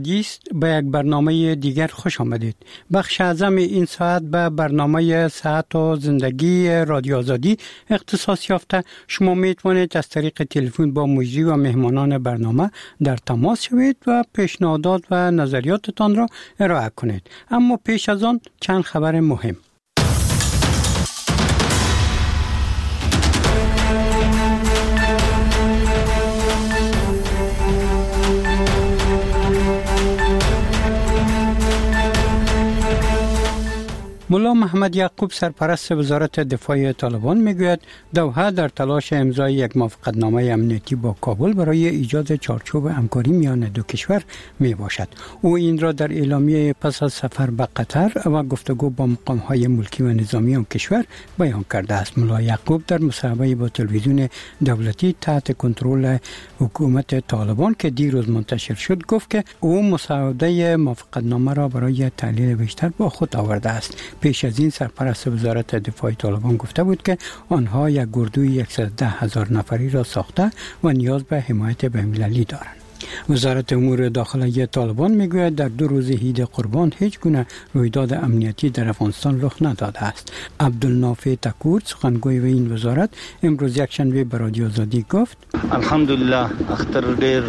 دیست به یک برنامه دیگر خوش آمدید. بخش اعظم این ساعت به برنامه صحت و زندگی رادیو آزادی اختصاص یافته. شما میتوانید از طریق تلفن با مجری و مهمانان برنامه در تماس شوید و پیشنهادات و نظریاتتان را ارائه کنید. اما پیش از آن چند خبر مهم. ملا محمد یعقوب سرپرست وزارت دفاع طالبان میگوید دوحه در تلاش امضای یک موافقتنامه امنیتی با کابل برای ایجاد چارچوب همکاری میان دو کشور می باشد. او این را در اعلامیه پس از سفر به قطر و گفتگو با مقام‌های ملکی و نظامی آن کشور بیان کرده است. ملا یعقوب در مصاحبه با تلویزیون دولتی تحت کنترل حکومت طالبان که دیروز منتشر شد گفت که او مسوده موافقتنامه را برای تحلیل بیشتر با خود آورده است. پیش از این سرپرست وزارت دفاع طالبان گفته بود که آنها یک گردوی 110,000 نفری را ساخته و نیاز به حمایت بین‌المللی دارند. وزارت امور داخلی طالبان میگوید در 2 روز عید قربان هیچ گونه رویداد امنیتی در افغانستان رخ نداده است. عبدالنافع تکور سخنگوی این وزارت امروز یکشنبه به رادیو آزادی گفت الحمدلله اختر دیر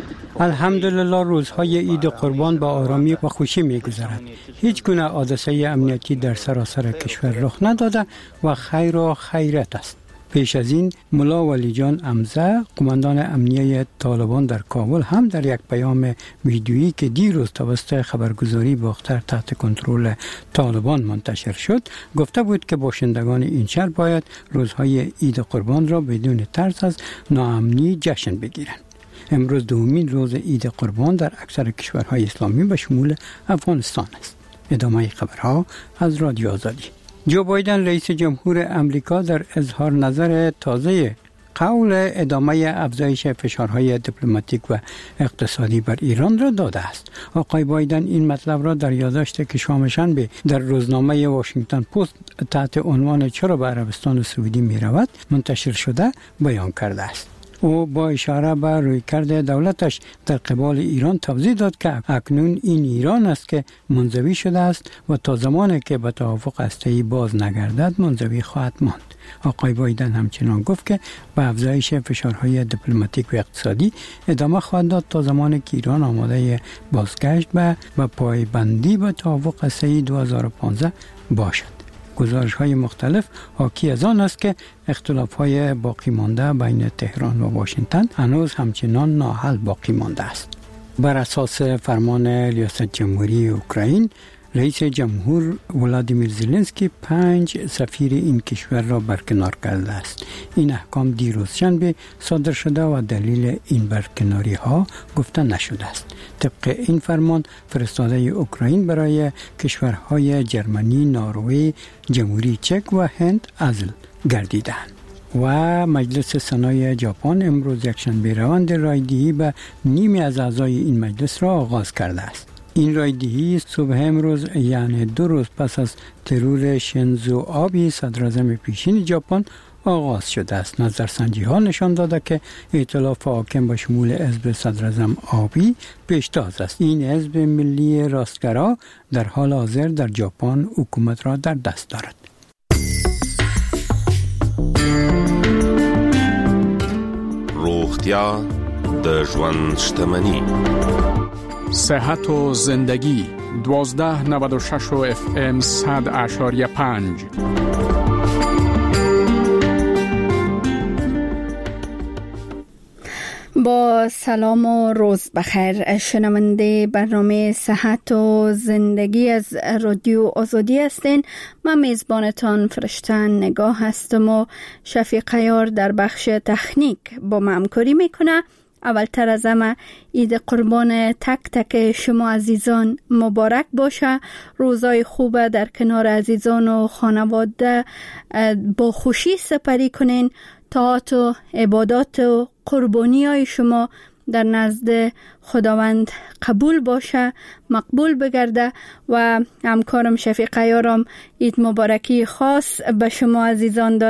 الحمدلله روزهای عید قربان با آرامی و خوشی می‌گذرد. هیچ گونه حادثه امنیتی در سراسر کشور رخ نداده و خیر و خیرت است. پیش از این ملا ولی جان امزه قماندان امنیه طالبان در کابل هم در یک پیام ویدیویی که دیروز توسط خبرگزاری باختر تحت کنترل طالبان منتشر شد گفته بود که باشندگان این شهر باید روزهای عید قربان را بدون ترس از ناامنی جشن بگیرند. امروز دومین روز عید قربان در اکثر کشورهای اسلامی به شمول افغانستان است. ادامه خبرها از رادیو آزادی. جو بایدن رئیس جمهور امریکا در اظهار نظر تازه قول ادامه افزایش فشارهای دیپلماتیک و اقتصادی بر ایران را داده است. آقای بایدن این مطلب را در یادداشت که شنبه در روزنامه واشنگتن پست تحت عنوان چرا به عربستان سعودی می رود منتشر شده بیان کرده است. او با اشاره به رویکرد دولتش در قبال ایران توضیح داد که اکنون این ایران است که منزوی شده است و تا زمانی که به توافق هسته‌ای باز نگردد منزوی خواهد ماند. آقای بایدن همچنان گفت که به افزایش فشارهای دیپلماتیک و اقتصادی ادامه خواهد داد تا زمانی که ایران آماده بازگشت به پایبندی به توافق هسته‌ای 2015 باشد. گزارش‌های مختلف حاکی از آن است که اختلاف‌های باقی مانده بین تهران و واشنگتن هنوز همچنان ناحل باقی مانده است. بر اساس فرمان ریاست جمهوری اوکراین، رئیس جمهور ولادیمیر زلنسکی 5 سفیر این کشور را برکنار کرده است. این احکام دیروز شنبه صادر شده و دلیل این برکناری ها گفته نشده است. طبق این فرمان فرستاده اوکراین برای کشورهای جرمنی، نروژ، جمهوری چک و هند عزل گردیدند. و مجلس سنای ژاپن امروز یکشنبه روند رایدهی به نیمی از اعضای این مجلس را آغاز کرده است. این رایدهی صبح امروز یعنی 2 روز پس از ترور شینزو آبی صدراعظم پیشین ژاپن آغاز شده است. نظرسنجی ها نشان داده که ائتلاف حاکم به شمول حزب صدراعظم آبی پیشتاز است. این حزب ملی راستگرا در حال حاضر در ژاپن حکومت را در دست دارد. روغتیا د ژوند شتمنی. صحت و زندگی 1296 FM 100.5. با سلام و روز بخیر. شنونده برنامه صحت و زندگی از رادیو آزادی هستین. من میزبانتان فرشتن نگاه هستم و شفیق عیار در بخش تکنیک با من همکاری میکنه. اولتر از همه عید قربان تک تک شما عزیزان مبارک باشه. روزای خوب در کنار عزیزان و خانواده با خوشی سپری کنین. طاعت و عبادات و قربانی های شما در نزد خداوند قبول باشه، مقبول بگرده. و همکارم شفیق عیارم عید مبارکی خاص به شما عزیزان داره.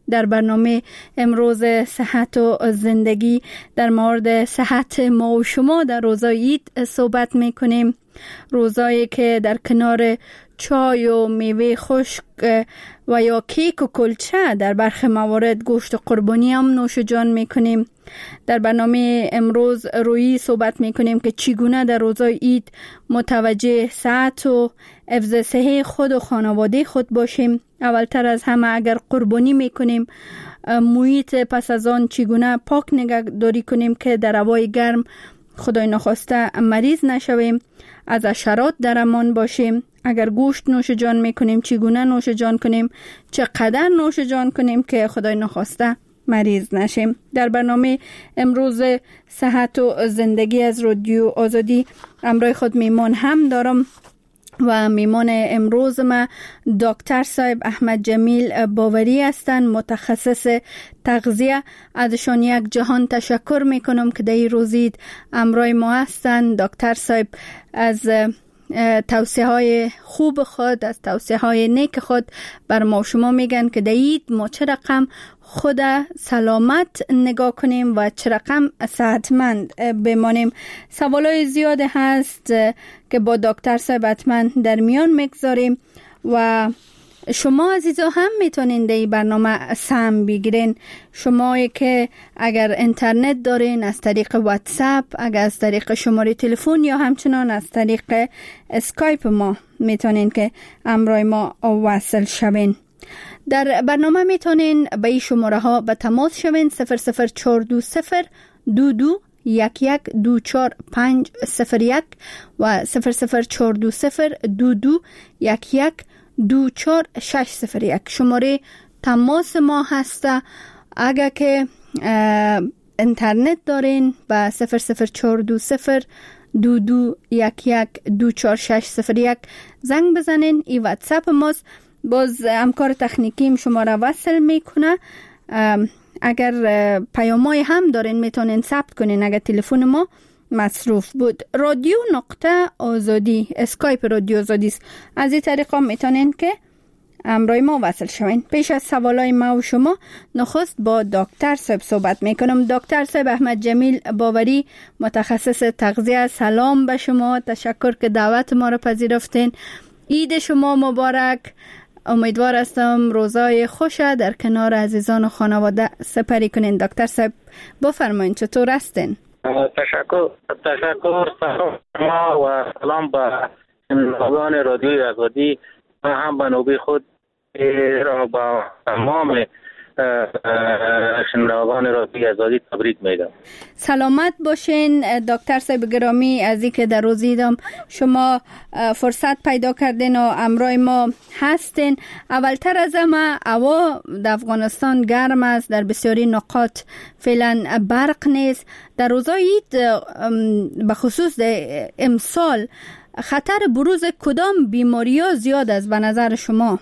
در برنامه امروز صحت و زندگی در مورد صحت ما و شما در روزای عید صحبت میکنیم. روزایی که در کنار چای و میوه خشک و یا کیک و کلچه در برخی موارد گوشت قربانی هم نوش جان میکنیم. در برنامه امروز روی صحبت میکنیم که چگونه در روزای عید متوجه صحت و حفظ صحت خود و خانواده خود باشیم. اولتر از همه اگر قربانی میکنیم محیط پس از آن چگونه پاک نگهداری کنیم که در هوای گرم خدای نخواسته مریض نشویم، از حشرات در امان باشیم. اگر گوشت نوش جان میکنیم چگونه نوش جان کنیم، چقدر نوش جان کنیم که خدای نخواسته مریض نشیم. در برنامه امروز صحت و زندگی از رادیو آزادی همراه خود میمان هم دارم و میمان امروز ما دکتر صاحب احمد جمیل باوری هستند، متخصص تغذیه. ازشان یک جهان تشکر میکنم که در این روزید همراه ما هستند. دکتر صاحب از توصیه های خوب خود، از توصیه های نیک خود بر ما شما میگن که در عید ما چه رقم خود سلامت نگاه کنیم و چه رقم صحتمند بمانیم. سوالای زیاد هست که با دکتر صاحب حتما در میان میگذاریم و شما عزیزا هم میتونین در این برنامه سهم بگیرین. شما که اگر اینترنت دارین از طریق واتساپ، اگر از طریق شماره تلفن یا همچنان از طریق اسکایپ ما میتونین که همراه ما وصل شوین. در برنامه میتونین به این شماره ها به تماس شوین 00420 22 1124501 و 00420 22 1124601 شماره تماس ما هسته. اگر که اینترنت دارین به 00420 22 1124601 زنگ بزنین. این واتساپ ماست. باز همکار تکنیکیم شما را وصل میکنه. اگر پیامای هم دارین میتونین ثبت کنین اگر تلفن ما مصروف بود. رادیو نقطه آزادی اسکایپ رادیو آزادی است. از این طریقا میتونین که همراه ما وصل شوین. پیش از سوالای ما و شما نخست با دکتر صاحب صحبت میکنم. دکتر صاحب احمد جمیل باوری، متخصص تغذیه، سلام به شما. تشکر که دعوت ما را پذیرفتین. عید شما مبارک. امیدوار هستم روزای خوش در کنار عزیزان و خانواده سپری کنین. دکتر صاحب بفرمایید چطور هستین؟ تشکر شما و سلام به شنوندگان رادیوی آزادی و هم به نوبه خود را با تمام شنوندگان رادیوی آزادی تبریک میگم. سلامت باشین دکتر صاحب گرامی. از اینکه در روز عیدم شما فرصت پیدا کردین و همراه ما هستین. اولتر از همه هوا در افغانستان گرم است، در بسیاری نقاط فعلا برق نیست. در روزای عید به خصوص امسال خطر بروز کدام بیماری ها زیاد است به نظر شما؟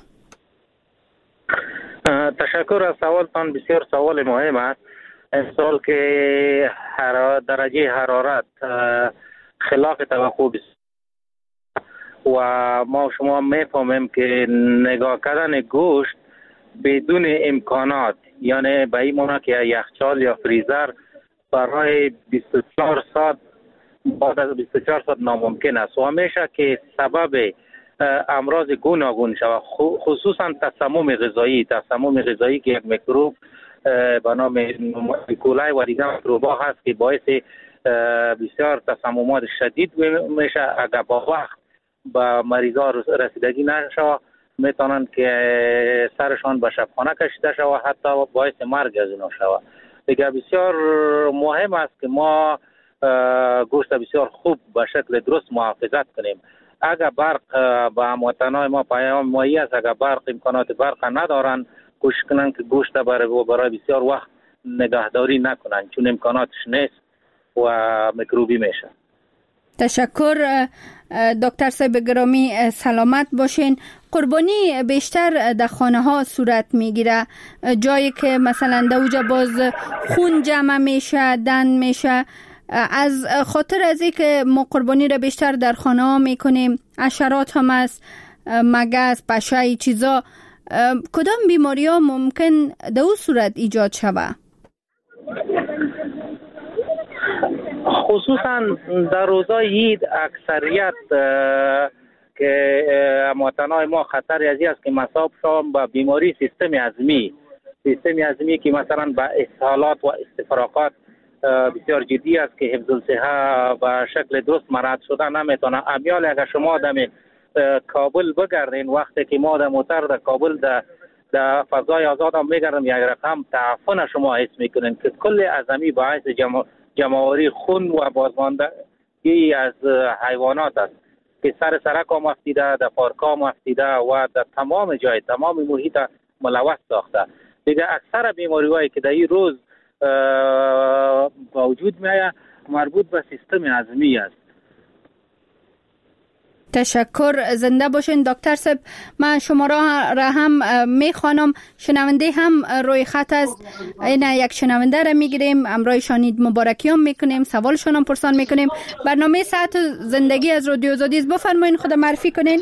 تشکر از سوالتان. بسیار سوال مهم است. امسال که درجه حرارت خلاف توقع و ما شما میفهمیم که نگاه کردن گوشت بدون امکانات، یعنی به این معنی که یخچال یا فریزر برای 24 ساعت بعد از 24 ساعت ناممکن است و همیشه که سبب امراض گوناگون شود، خصوصا تسمم غذایی که یک میکروب به نام ایکولای و دیگر میکروبا هست که باعث بسیار تسممات شدید میشه. اگر با وقت به مریضا رسیدگی نشه میتونن که سرشان به شبخانه کشیده شود، حتی باعث مرگ از اینا شود. دیگه بسیار مهم است که ما گوشت بسیار خوب به شکل درست محافظت کنیم. اگر برق با هموطنان ما پیام مایی است، اگر برق امکانات برق ندارن کوشش کنن که گوشت برای بسیار وقت نگهداری نکنن، چون امکاناتش نیست و میکروبی میشه. تشکر دکتر صاحب گرامی. سلامت باشین. قربانی بیشتر در خانه ها صورت میگیره، جایی که مثلا در اوجا باز خون جمع میشه، دن میشه. از خاطر از این که ما قربانی را بیشتر در خانه ها میکنیم، حشرات هم است، مگس، پشه، چیزا کدام بیماری ها ممکن در اون صورت ایجاد شود؟ خصوصا در روزای عید اکثریت که هموطنان ما خطر ازی است که مصاب شوند به بیماری سیستم هضمی که مثلا به اسهالات و استفراغات بسیار جدی است که حفظ الصحه به شکل درست مرد شده نمیتونه. امیال اگر شما دم کابل بگردین، وقتی که ما در موتر در کابل در فضای آزاد هم میگردم، یک رقم تعفن شما حس میکنین که کل عظمی باعث جمعوری خون و بازماندگی از حیوانات است که سرک هم افتیده، در پارک هم افتیده و در تمام جای تمام محیط ملوث ساخته. دیگه اکثر بیماری هایی که در این روز با وجود میآید مربوط به سیستم هضمی است. تشکر، زنده باشین دکتر صاحب. من شما را هم میخوانم، شنونده هم روی خط است. این یک شنونده را میگیریم، امرای شانید مبارکی هم میکنیم، سوالشون هم پرسان میکنیم. برنامه صحت و زندگی از رادیو آزادی است. بفرمایین خود معرفی کنین.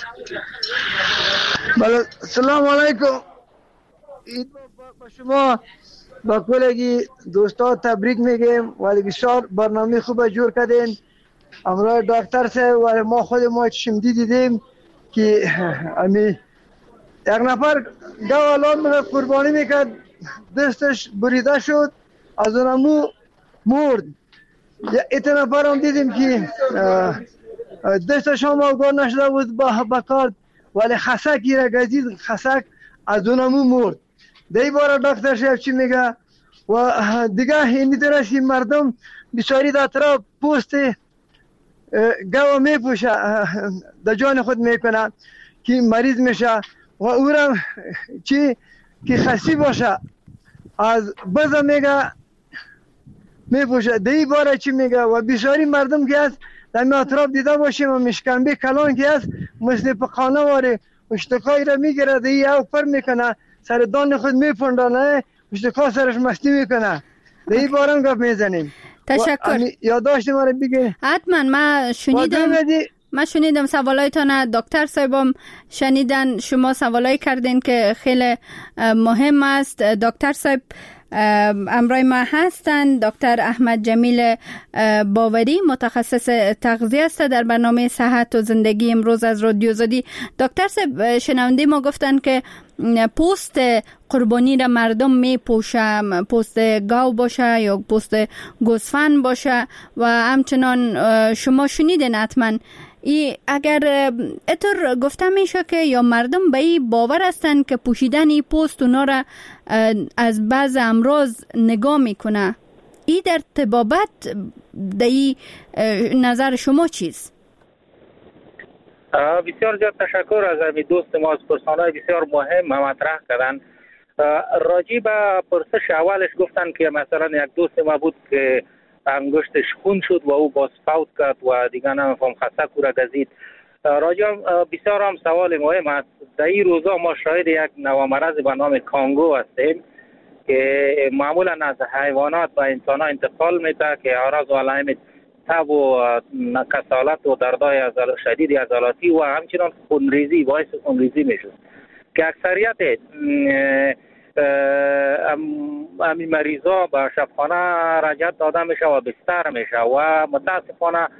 بله، سلام علیکم. با شما با کلگی دوستا تبریک میگیم و بسیار برنامه خوب جور کردین. امروز دکتر صاحب و ما خود ما شمدی دیدیم که امی یک نفر گوالان قربانی میکرد، دستش بریده شد، از اونمو مرد. یک نفر هم دیدیم که دستش هم آگاه نشده بود با کار، ولی خسکی را گزید، خسک از اونمو مرد. دی بار دکتر صاحب چی میگه؟ و دیگه این میتونست که مردم بسیاری در اطراف پوست گوا میپوشه، در جان خود میکنه که مریض میشه و او را چی که خسی باشه از بزا میگه میپوشه. دی بار چی میگه؟ و بسیاری مردم که هست در می اطراف دیده باشیم و مشکنبه کلان که هست مثل پخانه واره اشتکایی را میگیره، دی او پر میکنه، سر دان خود میپندانه، اشتکا سرش مستی میکنه. دی بارم گفت میزنیم. تشکر. یادداشت ما رو بگه. حتما. من شنیدم سوالایتان، دکتر صاحبم شنیدن، شما سوالایی کردین که خیلی مهم است. دکتر صاحب امرای ما هستند، دکتر احمد جمیل باوری، متخصص تغذیه است در برنامه صحت و زندگی امروز از رادیو آزادی. دکتر صاحب شنونده ما گفتن که پوست قربانی را مردم می پوشه، پوست گاو باشه یا پوست گوسفند باشه و همچنان شما شنیدین حتما. اگر اتر گفته میشه که یا مردم به این باور هستند که پوشیدن این پوست اونا را از بعض امراض نگاه میکنه، این در طبابت در این نظر شما چیست؟ بسیار زیاد تشکر از امی دوست ما، از پرسانهای بسیار مهم مطرح کردن. راجی به پرسش اولش گفتن که مثلا یک دوست ما بود که انگشتش خون شد و او باز فوت کرد و دیگه نمیفهم خسک او را گزید. راجی بسیار هم سوال مهم است. در این روزا ما شاهد یک نوامرض به نام کانگو هستیم که معمولا از حیوانات به انسان ها انتقال میده که اعراض و علائم تب و کسالت و دردهای شدید عضلاتی و همچنان خونریزی باعث خونریزی میشه که اکثریت همین مریضا به شبخانه رجعت داده میشه و بستر میشه و متاسفانه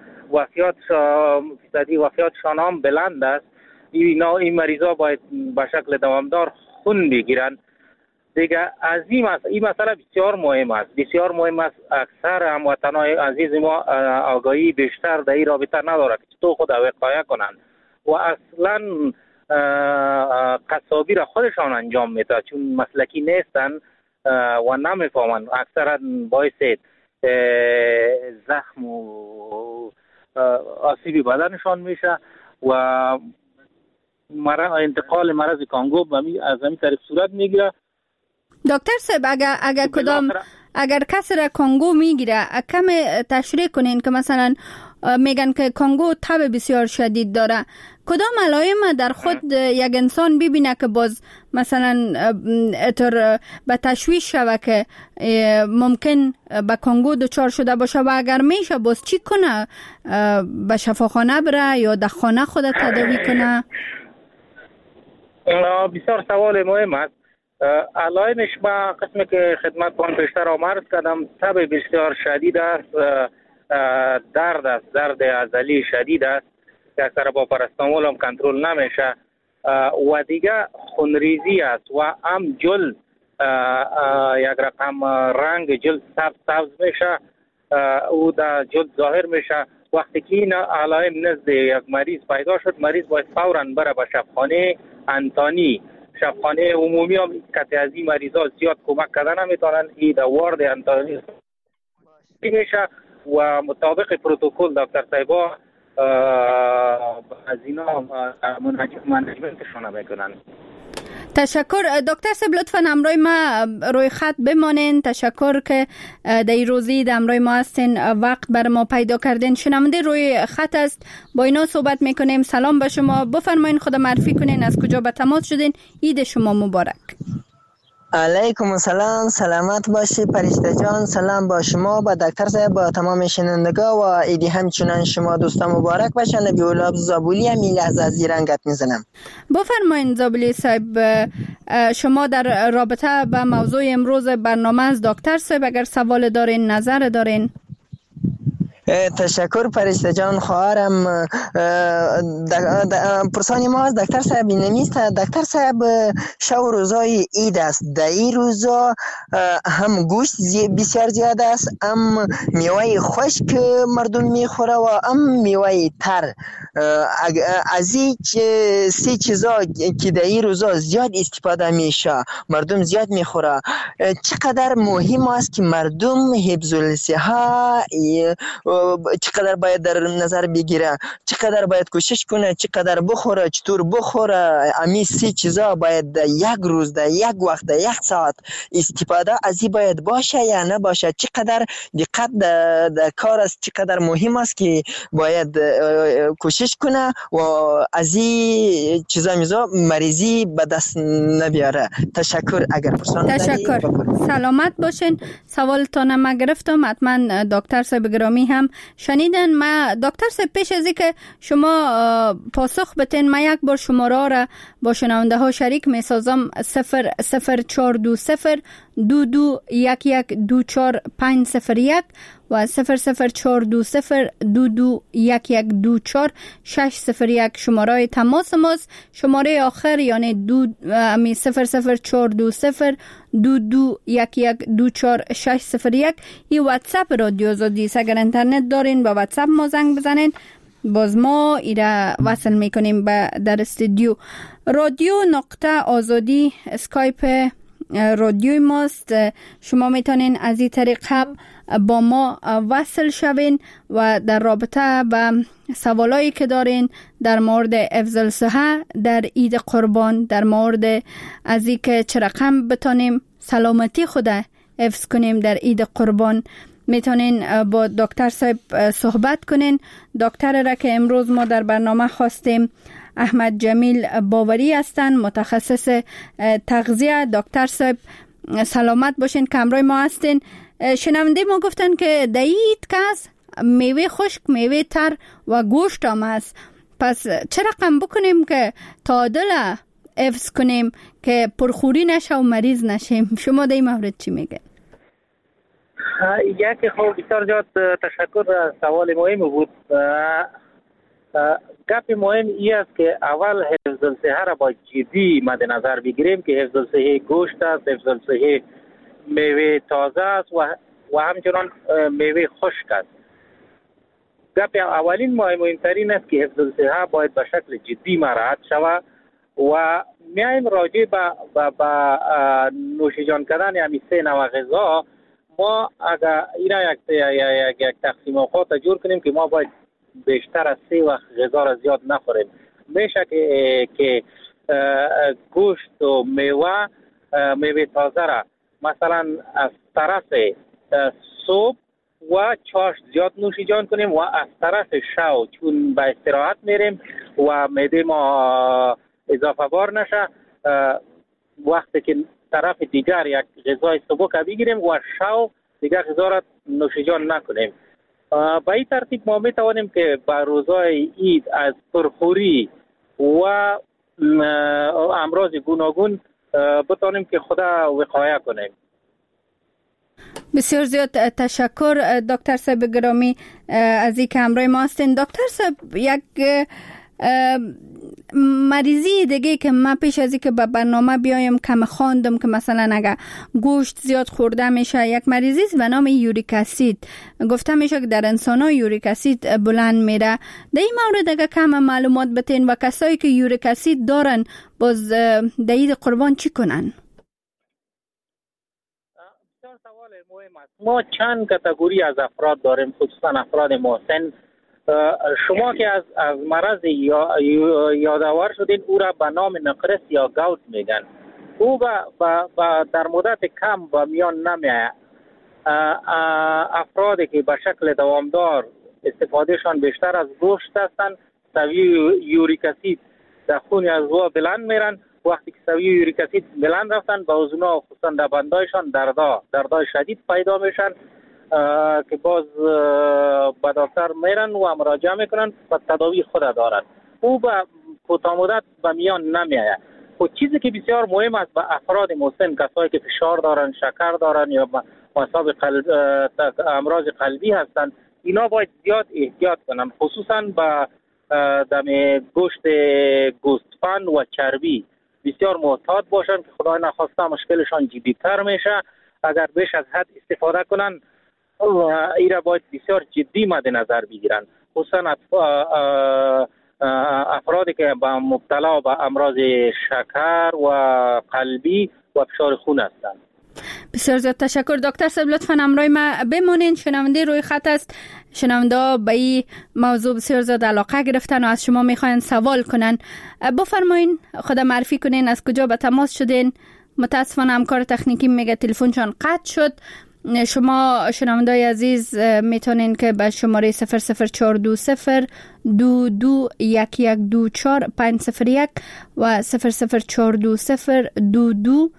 وفیاتشان هم بلند است. این مریضا باید به شکل دوامدار خون بگیرن. دیگه از این مسئله بسیار مهم است. اکثر هموطنان عزیز ما آگاهی بیشتر در این رابطه نداره که تو خود وقایه کنن و اصلا قصابی را خودشان انجام میده چون مسلکی نیستن و نمیفهمن. اکثرا باعث زخم و آسیبی بدنشان میشه و انتقال مرض کانگو از همین طریق صورت میگیره. دکتر صاحب اگر کسی را کانگو میگیره کم تشریح کنین که مثلا میگن که کانگو تب بسیار شدید داره، کدام علائم در خود یک انسان ببینه که باز مثلا اتر به تشویش شوه که ممکن به کانگو دچار شده باشه و اگر میشه باز چی کنه؟ به شفاخانه بره یا در خانه خود تداوی کنه؟ بسیار سوال مهم است. علائمش با قسمی که خدمت کن پیشتر عرض کردم، تب بسیار شدید است، درد است، درد عضلی شدید است که اکثر با پاراستامول هم کنترل نمیشه و دیگه خونریزی است و هم جلد یک رقم رنگ جلد سبز میشه، او در جلد ظاهر میشه. وقتی که این علائم نزد یک مریض پیدا شد، مریض باید فوراً بره به شفاخانه انتانی. شفاخانه عمومی هم کسی از این مریضا زیاد کمک کردن نمیتونن، این در وارد انتانی میشه و مطابق پروتکل دکتر صاحبا از اینا منیجمنتشون میکنن. تشکر دکتر صاحب، لطفا همراه ما روی خط بمانین. تشکر که در روزی در همراه ما هستین، وقت بر ما پیدا کردین. شنونده روی خط است، با اینا صحبت میکنیم. سلام به شما، بفرمایین خود معرفی کنین، از کجا به تماس شدین؟ عید شما مبارک. علیکم السلام، سلامت باشی پرشته جان. سلام با شما، با دکتر صاحب، با تمام شنوندگان و ایدی همچنان شما دوستان مبارک باشن. نبی اولاب زابولی هم این لحظه از زیرنگت میزنم. بفرمایین زابولی صاحب، شما در رابطه با موضوع امروز برنامه از دکتر صاحب اگر سوال دارین، نظر دارین. تشکر پرشته جان خواهرم. پرسانی ما از دکتر صاحب نمیست. دکتر صاحب شو روزای عید است، در این روزا هم گوشت بسیار زیاد است، هم میوه خشک مردم میخوره و هم میوه تر. از این سه چیزا که در این روزا زیاد استفاده میشه، مردم زیاد میخوره، چقدر مهم است که مردم حفظ الصحه چقدر باید در نظر بگیره، چقدر باید کوشش کنه، چقدر بخوره، چطور بخوره. امی سه چیزا باید در یک روز، در یک وقت، در یک ساعت استفاده از این باید باشه یا نباشه. چقدر دقت در کار است، چقدر مهم است که باید کوشش کنه و از این چیزا مریضی به دست نبیاره. تشکر. اگر تشکر. سلامت باشین. سوالتان ما گرفتم، حتما دکتر صاحب گرامی هم شنیدن. ما دکتر صاحب پیش از اینکه شما پاسخ بتین، ما یک بار شماره را با شنونده ها شریک می سازم. 00420 221124 و 00420 221124 601 شماره تماس ماست. شماره آخر یعنی 00420 221124 601 این واتساپ رادیو آزادی است. اگر اینترنت دارین با واتساپ ما زنگ بزنین، باز ما ایره وصل میکنیم در استودیو. رادیو نقطه آزادی اسکایپ رادیوی ماست. شما میتونین از این طریق هم با ما وصل شوین و در رابطه با سوالایی که دارین در مورد حفظ الصحه در عید قربان، در مورد از این که چه رقم بتونیم سلامتی خود حفظ کنیم در عید قربان، میتونین با دکتر صاحب صحبت کنین. دکتر را که امروز ما در برنامه خواستیم احمد جمیل باوری هستن، متخصص تغذیه. دکتر صاحب سلامت باشین که همراه ما هستین. شنونده ما گفتن که در عید کس میوه خشک، میوه تر و گوشت هم هست. پس چه رقم بکنیم که تعادل حفظ کنیم که پرخوری نشه و مریض نشیم؟ شما در این مورد چی میگه؟ یکی خوب بسیار جات تشکر. سوال مهم بود. گپ مهم ای است که اول حفظ الصحه را با جدی مد نظر بگیریم که حفظ الصحه گوشت است، حفظ الصحه میوه تازه است و همچنان میوه خشک است. گپ اولین مهمترین است که حفظ الصحه باید به شکل جدی مراعات شود و میایم راجع به نوشیجان کردن همین سه نوع غذا. ما اگر اینا یک تقسیم اوقات جور کنیم که ما باید بیشتر از 3 وقت غذا را زیاد نخوریم. میشه که گوشت و میوه تازه را مثلا از طرف صبح و چاشت زیاد نوشیجان کنیم و از طرف شو چون به استراحت میریم و معده ما اضافه بار نشه، وقتی که طرف دیگر یک غذای صبح بگیریم و شو دیگر غذا را نوشیجان نکنیم. به این ترتیب ما میتوانیم که با روزهای عید از پرخوری و امراض گوناگون بتانیم که خدا وقایه کنیم. بسیار زیاد تشکر دکتر صاحب گرامی از اینکه همراه ما هستین. دکتر صاحب، یک مریضی دیگه که من پیش از اینکه به برنامه بیایم کم خواندم که مثلا اگر گوشت زیاد خورده میشه، یک مریضی است به نام یوریک اسید. گفته میشه که در انسان‌ها یوریک اسید بلند میره. در این مورد اگر کم معلومات بتین و کسایی که یوریک اسید دارن باز در عید قربان چی کنن؟ سوال مهم است. ما چند کاتگوری از افراد داریم، خصوصا افراد مسن. شما که از مرض یادآور شدین، او را به نام نقرس یا گاوت میگن. او در مدت کم به میان نمیاد. افرادی که به شکل دوامدار استفادهشان بیشتر از گوشت هستند، سویه یوریک اسید در خون از او بلند میرن. وقتی که سویه یوریک اسید بلند رفتن، به اوزونا خصوصا در بندایشان دردای شدید پیدا میشن که باز به دکتر میرن و مراجعه میکنن و تداوی خود دارن. او به کوتاه مدت به میان نمیآید. خود چیزی که بسیار مهم است به افراد مسن، کسایی که فشار دارن، شکر دارن یا مصاب امراض قلبی هستند، اینا باید زیاد احتیاط کنن، خصوصا به دم گوشت گوسفند و چربی بسیار محتاط باشن که خدای نخواسته مشکلشان جدی‌تر میشه. اگر بیش از حد استفاده کنن ای را باید بسیار جدی مد نظر بگیرن، خصوصا افرادی که با مبتلا به امراض شکر و قلبی و فشار خون هستند. بسیار زیاد تشکر دکتر صاحب. لطفاً همراه ما بمونین. شنونده روی خط است. شنونده به این موضوع بسیار زیاد علاقه گرفتن و از شما میخواین سوال کنن. بفرمایین، خود معرفی کنین، از کجا به تماس شدین. متاسفانه همکار تکنیکی میگه تلفنشان قطع شد. شما شنوندای عزیز میتونین که به شماره 00420 221124 501 و 00420 22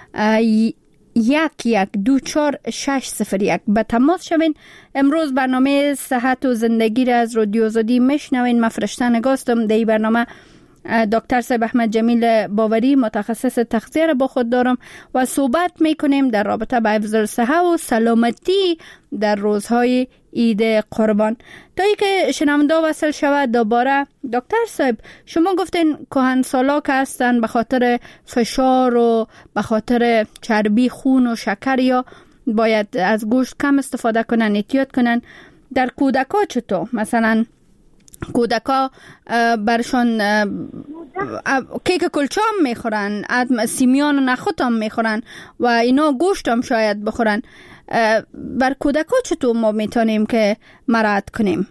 1124 به تماس شوین. امروز برنامه صحت و زندگی را از رادیو آزادی میشنوین. من فرشته نگاستم. در این برنامه دکتر صاحب احمد جمیل باوری متخصص تغذیه را با خود دارم و صحبت میکنیم در رابطه با حفظ الصحه و سلامتی در روزهای عید قربان. تا ای که شنونده وصل شود دوباره، دکتر صاحب شما گفتین کهنسالا که هستن به خاطر فشار و به خاطر چربی خون و شکر یا باید از گوشت کم استفاده کنن، احتیاط کنن. در کودکا چطور؟ مثلا کودکا برشان کیک کلچه هم میخورن، سیمیان و نخود هم میخورن و اینا گوشت هم شاید بخورن. بر کودکا چطور ما میتونیم که مراعات کنیم؟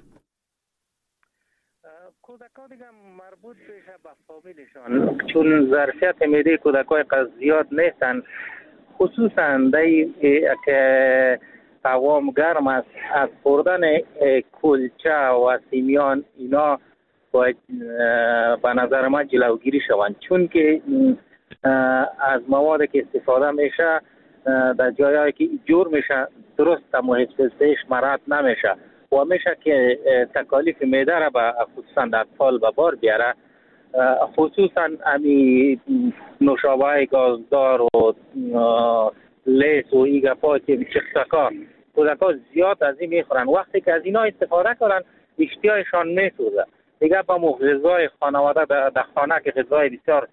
کودکا دیگه مربوط میشه به فامیلشان، چون ظرفیت معده کودکای زیاد نیستن، خصوصا که هوام گرم است. از خوردن کلچه و سیمیان اینا باید به نظر من جلوگیری شوند، چون که از مواد که استفاده میشه در جایی که جور میشه درست محیط زیستش مراعات نمیشه و میشه که تکالیف معده را به خصوصا در اطفال به بار بیاره. خصوصا امی نوشابه گازدار و لیس و ایگپا که چکسکا کودکا زیاد از این میخورن. وقتی که از اینا استفاده کنن اشتیاقشان میسوزه. دیگه با غذای خانواده در خانه که غذای بسیار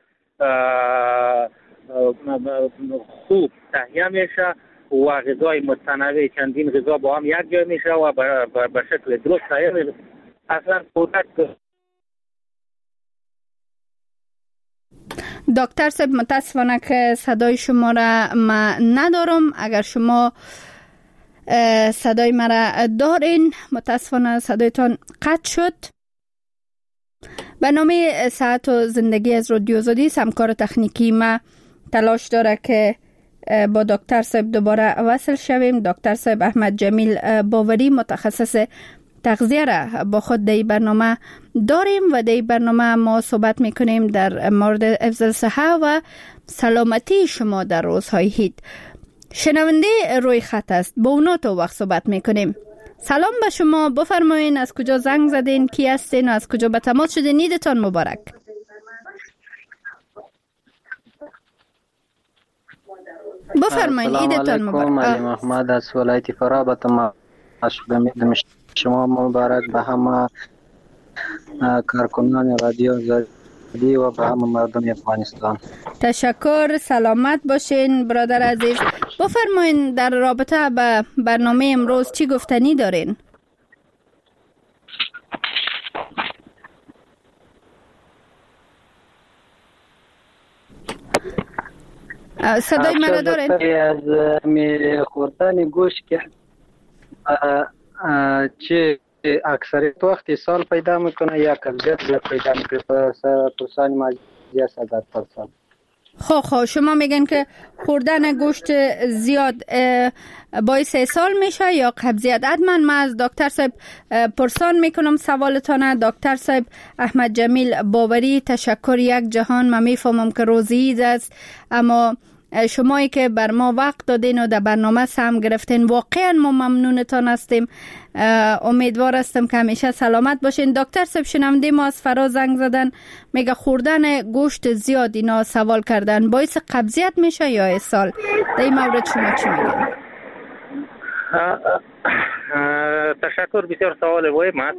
خوب تهیه میشه و غذای متنوع چندین غذا با هم یک جای میشه و به شکل درست تهیه میشه. اصلا کودک دکتر صاحب متاسفانه که صدای شما را من ندارم. اگر شما صدای مرا دارین، متاسفانه صدایتان قطع شد. برنامه صحت و زندگی از رادیو آزادی همکار تکنیکی ما تلاش داره که با دکتر صاحب دوباره وصل شویم. دکتر صاحب احمد جمیل باوری متخصص تغذیه را با خود در برنامه داریم و در برنامه ما صحبت میکنیم در مورد حفظ الصحه و سلامتی شما در روزهای عید. شنونده روی خط است، با اونا تو وقت صحبت میکنیم. سلام به شما، بفرمایین از کجا زنگ زدین، کی هستین و از کجا به تماس شدین؟ عیدتان مبارک. بفرمایید. عیدتان مبارک. علی محمد از ولایت فرا به تماشاگران شما مبارک، به همه کارکنان رادیو آزادی و به همه مردم افغانستان. تشکر، سلامت باشین برادر عزیز. بفرمایید در رابطه با برنامه امروز چی گفتنی دارین؟ صدای مرا دارین؟ از خوردن گوشت که چه اکثریت وقت سال پیدا میکنه یا کمزیت پیدا میکنه پرسان ماجی 100%. خب شما میگن که خوردن گوشت زیاد باعث اسهال میشه یا قبضیت؟ حتما من از دکتر صاحب پرسان میکنم سوالتانه. دکتر صاحب احمد جمیل باوری، تشکر یک جهان. من میفهمم که روز عید است، اما شمایی که بر ما وقت دادین و در برنامه سهم گرفتین واقعا ما ممنونتان هستیم. امیدوار هستم که همیشه سلامت باشین. دکتر صاحب شنونده ما از فرا زنگ زدن، میگه خوردن گوشت زیاد اینا سوال کردن باعث قبضیت میشه یا اسهال؟ در این مورد شما چی میگین؟ تشکر، بسیار سوال مهم است.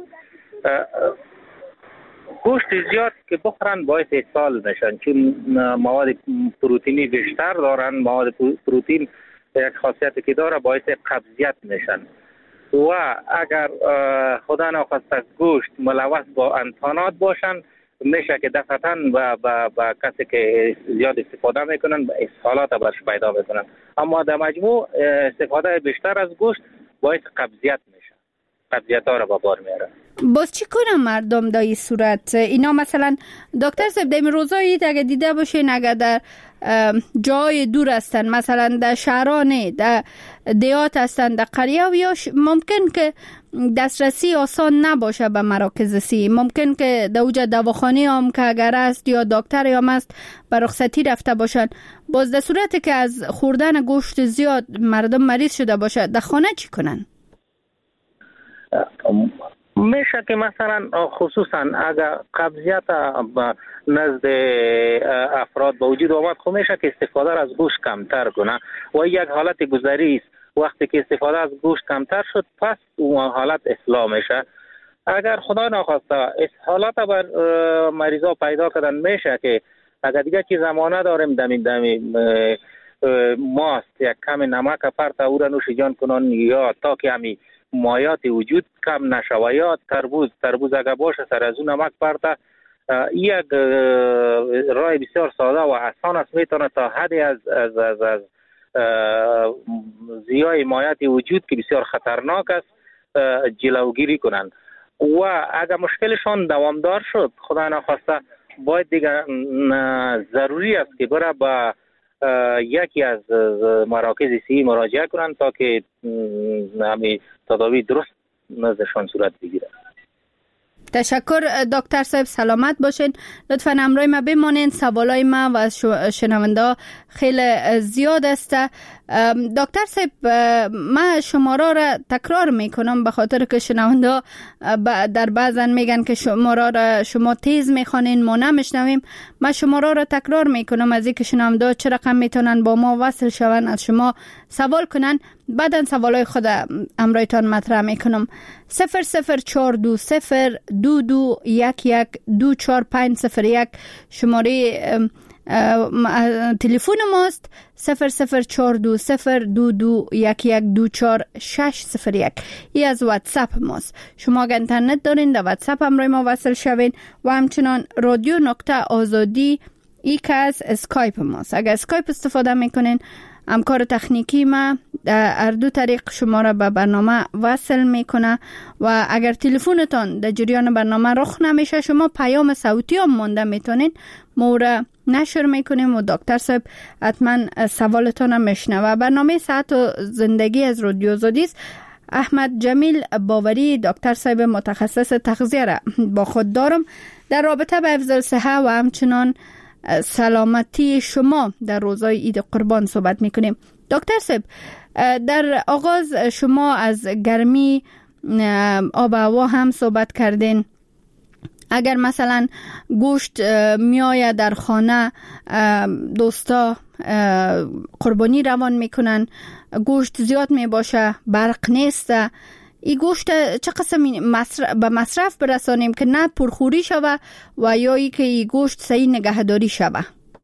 گوشت زیاد که بخورن باعث اسهال میشن، چون مواد پروتئینی بیشتر دارن. مواد پروتئین یک خاصیتی که داره باعث قبضیت میشن و اگر خدا نخواسته گوشت ملوث با انتانات باشن میشه که دفعتاً با کسی که زیاد استفاده میکنن اسهالات برش پیدا میکنن. اما در مجموع استفاده بیشتر از گوشت باعث قبضیت میشه، قبضیت ها را به بار میاره. باز چی کنم مردم در این صورت؟ اینا مثلا دکتر صاحب در روزایی اگه دیده باشین، اگر در جای دور هستن، مثلا در شهرانه، در دیات هستن، در قریه، و یا ممکن که دسترسی آسان نباشه به مراکز صحی، ممکن که در اوجه دواخانه هم که اگر است یا دکتر هم است به رخصتی رفته باشن، باز در صورتی که از خوردن گوشت زیاد مردم مریض شده باشه در خانه چی کنن؟ میشه که مثلا خصوصا اگر قبضیت نزد افراد به وجود آمد، خب میشه که استفاده از گوشت کمتر کنه و یک حالت گذری است. وقتی که استفاده از گوشت کمتر شد پس اون حالت اصلاح میشه. اگر خدا نخواسته حالات بر مریضا پیدا کردن، میشه که اگر دیگه چیز زمانه داریم دمی ماست یک کم نمک پرت او را نوش جان کنن، یا تا که همی مایات وجود کم نشوه، یا تربوز اگر باشه سر از اون نمک پرته. یک راه بسیار ساده و آسان است، میتونه تا حدی از زیای مایات وجود که بسیار خطرناک است جلوگیری کنند. و اگر مشکلشان دوامدار شد خدا نخواسته باید دیگه ضروری است که بره با یکی از مراکز صحی مراجعه کنند تا که همین تداوی درست نزدشان صورت بگیره. تشکر دکتر صاحب، سلامت باشین. لطفاً همراه ما بمانین، سوالای ما و شنونده خیلی زیاد است. دکتر صاحب من شماره را تکرار میکنم به خاطر که شنونده در بعضن میگن که شماره را شما تیز میخوانین ما نمیشنویم. من شماره را تکرار میکنم از اینکه شنونده چه رقم میتونن با ما وصل شون، از شما سوال کنن، بعدن سوالای خود امرایتان مطرح میکنم. 0042221124501 شماره تلفن ماست. 004202211240601 ای از واتساپ ماست. شما اگر اینترنت دارین در واتساپ همراه ما وصل شوین و همچنان رادیو.آزادی ای که از اسکایپ ماست. اگر اسکایپ استفاده میکنین همکار تکنیکی ما در دو طریق شما را به برنامه وصل میکنه و اگر تلفنتان در جریان برنامه رخ نمیشه شما پیام صوتی هم مونده میتونین، ما را نشر میکنیم و دکتر صاحب حتما سوالتان هم میشنوه. برنامه صحت و زندگی از رادیو آزادی است. احمد جمیل باوری دکتر صاحب متخصص تغذیه را با خود دارم. در رابطه با افضل صحه و همچنان سلامتی شما در روزهای عید قربان صحبت میکنیم. دکتر صاحب در آغاز شما از گرمی آب و هوا هم صحبت کردین. اگر مثلا گوشت میآید در خانه، دوستا قربانی روان میکنن، گوشت زیاد میباشه، برق نیست. این گوشت چه قسم به مصرف برسانیم که نه پرخوری شوه و یا ای که این گوشت صحیح نگهداری شوه؟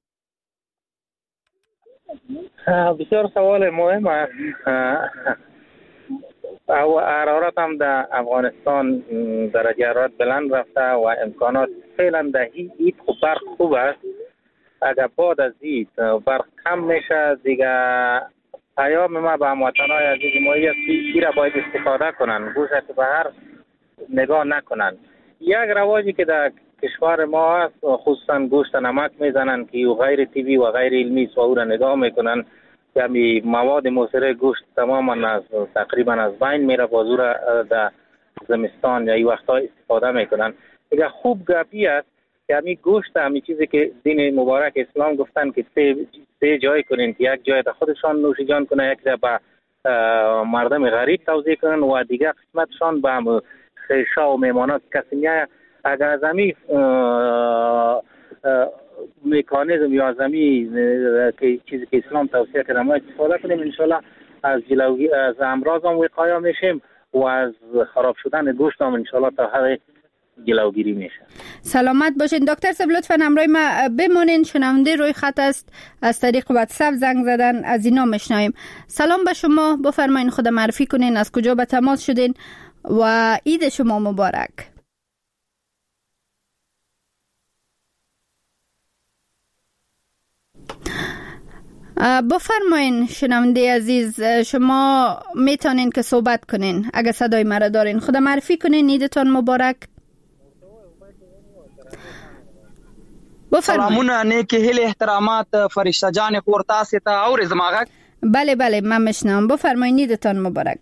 بسیار سوال مهم است. حرارت هم در افغانستان درجه حرارت بلند رفته و امکانات فعلا در این برق خوب است. اگر بعد از این برق کم میشه دیگه پیام ما به هموطنان عزیز ما است که را باید استفاده کنن، گوشت به هر نگاه نکنن. یک رواجی که در کشور ما است خصوصا گوشت نمک میزنن که غیر طبیعی و غیر علمی است و او را نگاه میکنن که می مواد مضر گوشت تماما تقریبا از بین میره، بازو را در زمستان یا این وقتا استفاده میکنن. دیگه خوب گپی است که همین گوشت همین چیزی که دین مبارک اسلام گفتن که سه جای کنین که یک جای خودشان نوش جان کنه، یک جای به مردم غریب توزیع کنن و دیگه قسمتشان به خیشا و میمانات کسی میایه. اگر از همین مکانیزم یا از همین چیزی که اسلام توصیه کرده ما استفاده کنیم، انشالله از امراض هم وقایه میشیم و از خراب شدن گوشت هم انشالله تا حد جلوگیری میشه. سلامت باشین دکتر صاحب، لطفاً همراه ما بمانین. شنونده روی خط است، از طریق واتساپ زنگ زدن، از اینا میشنویم. سلام به شما، بفرمایین خود معرفی کنین، از کجا به تماس شدین و عید شما مبارک. بفرمایین شنونده عزیز، شما میتونین که صحبت کنین اگر صدای مرا دارین. خدا معرفی کنین، عیدتان مبارک. سلامونه، نیکی هیله، احترامات فرشته جان خور تاسو ته او زماغه. بله بله من میشنم، بفرمایین، عیدتان مبارک.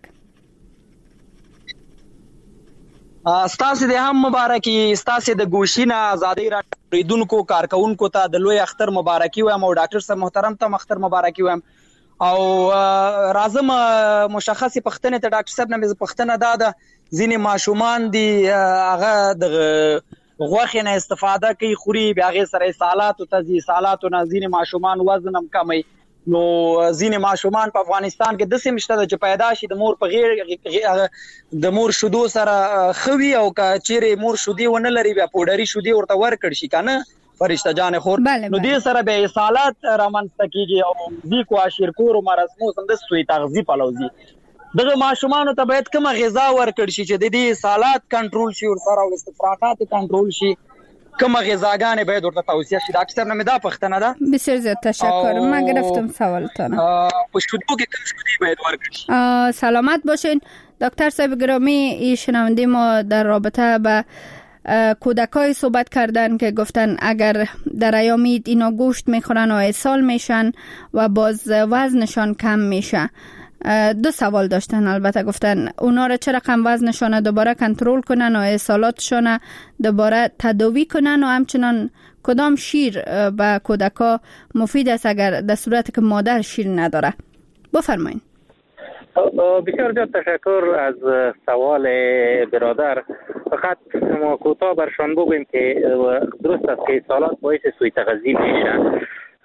ستاسو د هم مبارکي، ستاسو د ګوشینه ازادي را ریدونکو کارکونکو ته د لوی اختر مبارکي وایم او ډاکټر صاحب محترم ته اختر مبارکي وایم. او راځم مشخصي پښتنه ته ډاکټر صاحب نه پښتنه ده ځینې ماشومان دي هغه د غوښې نه استفاده کوي، خوري، بیا هغې سره سالاتو ته ځي، سالاتو نه ځینې ماشومان وزن هم کموي. نو ځینې ماشومان په افغانستان کې داسې مشته ده چې پیدا شي د مور په غیر د مور شیدو سره ښه وي او که چیرې مور شیدې ونه لري بیا پوډري شیدې ورته ورکړل شي که نه فرشته جان خور، نو دې سره بیا اسهالات رامنځته کېږي او ځي کواشیرکور و مرسموس همداسې سوی تغذي پلو ځي. دغه ماشومانو ته باید کومه غذا ورکړل شي چې د دې اسهالات کنټرول شي ورسره او استفراغات کنټرول شي؟ کومه غذاګانې باید ورته توصیه شي؟ ډاکټر صاحب نه مې دا پوښتنه ده. بسیار زیاد تشکر، من گرفتم سوالتان. په شیدو کې کوم شیدې باید ورکړل شي؟ سلامت باشین دکتر صاحب گرامی. این شنونده ما در رابطه به کودکای صحبت کردن که گفتن اگر در ایام عید اینا گوشت میخورن و اسهال میشن و باز وزنشان کم میشه. دو سوال داشتن، البته گفتن اونا را چه رقم وزنشان دوباره کنترل کنن و اسهالاتشان دوباره تداوی کنن و همچنان کدام شیر به کودکا مفید است اگر در صورتی که مادر شیر نداره. بفرمایید. بسیار زیاد تشکر از سوال برادر. فقط ما کوتاه برشان بگویم که درست است که اسهالات باعث سوء تغذیه میشن.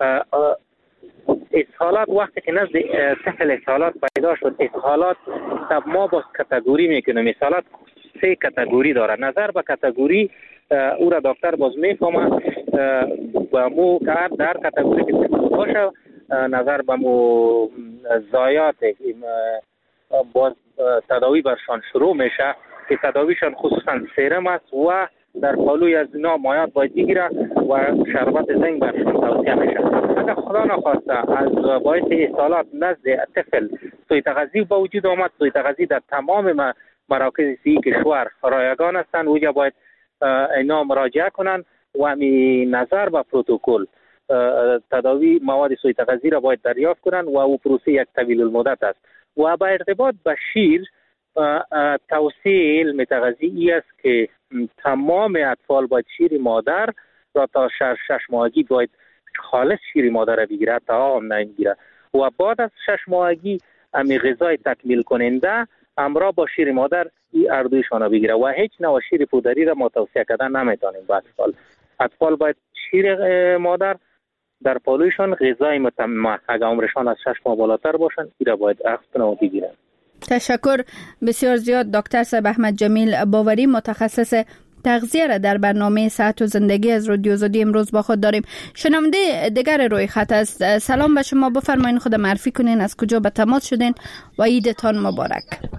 اسهالات وقتی که نزد طفل اسهالات پیدا شد، اسهالات ما با کاتگوری میکنیم. اسهالات 3 کاتگوری داره. نظر به کاتگوری او را دکتر باز میفهمه با مو که در کاتگوری که باشه نظر به مو ضایعات باز تداوی برشان شروع میشه که تداویشان خصوصا سرم است و در پالوی از اینا مایات باید بگیره و شربت زنک برشان توصیه میشه. اگر خدا نخواسته از باعث اسهالات نزد طفل سوء تغذی به وجود آمد، سوء تغذی در تمام مراکز صحی کشور رایگان هستند، اوجا باید اینا مراجعه کنند و همی نظر به پروتکل تداوی مواد سوء تغذی را باید دریافت کنند و او پروسه یک طویل المدت است. و با ارتباط به شیر توصیه علم تغذی است که تمام اطفال باید شیر مادر را تا 6 ماهگی باید خالص شیر مادر را بگیره، تا هم نمیگیره و بعد از 6 ماهگی امی غذای تکمیل کننده همراه با شیر مادر این اردویشان را بگیره و هیچ نوع شیر پودری را ما توصیه کردن نمیتونیم به اطفال. اطفال باید شیر مادر در پالویشان غذای اگر عمرشان از 6 ماه بالاتر باشند ایرا باید اخذ کنند و بگیرند. تشکر بسیار زیاد دکتر صاحب احمد جمیل باوری، متخصص تغذیه را در برنامه صحت و زندگی از رادیو آزادی امروز با خود داریم. شنونده دیگر روی خط است. سلام به شما، بفرمایید خود معرفی کنین، از کجا به تماس شدین و عیدتان مبارک.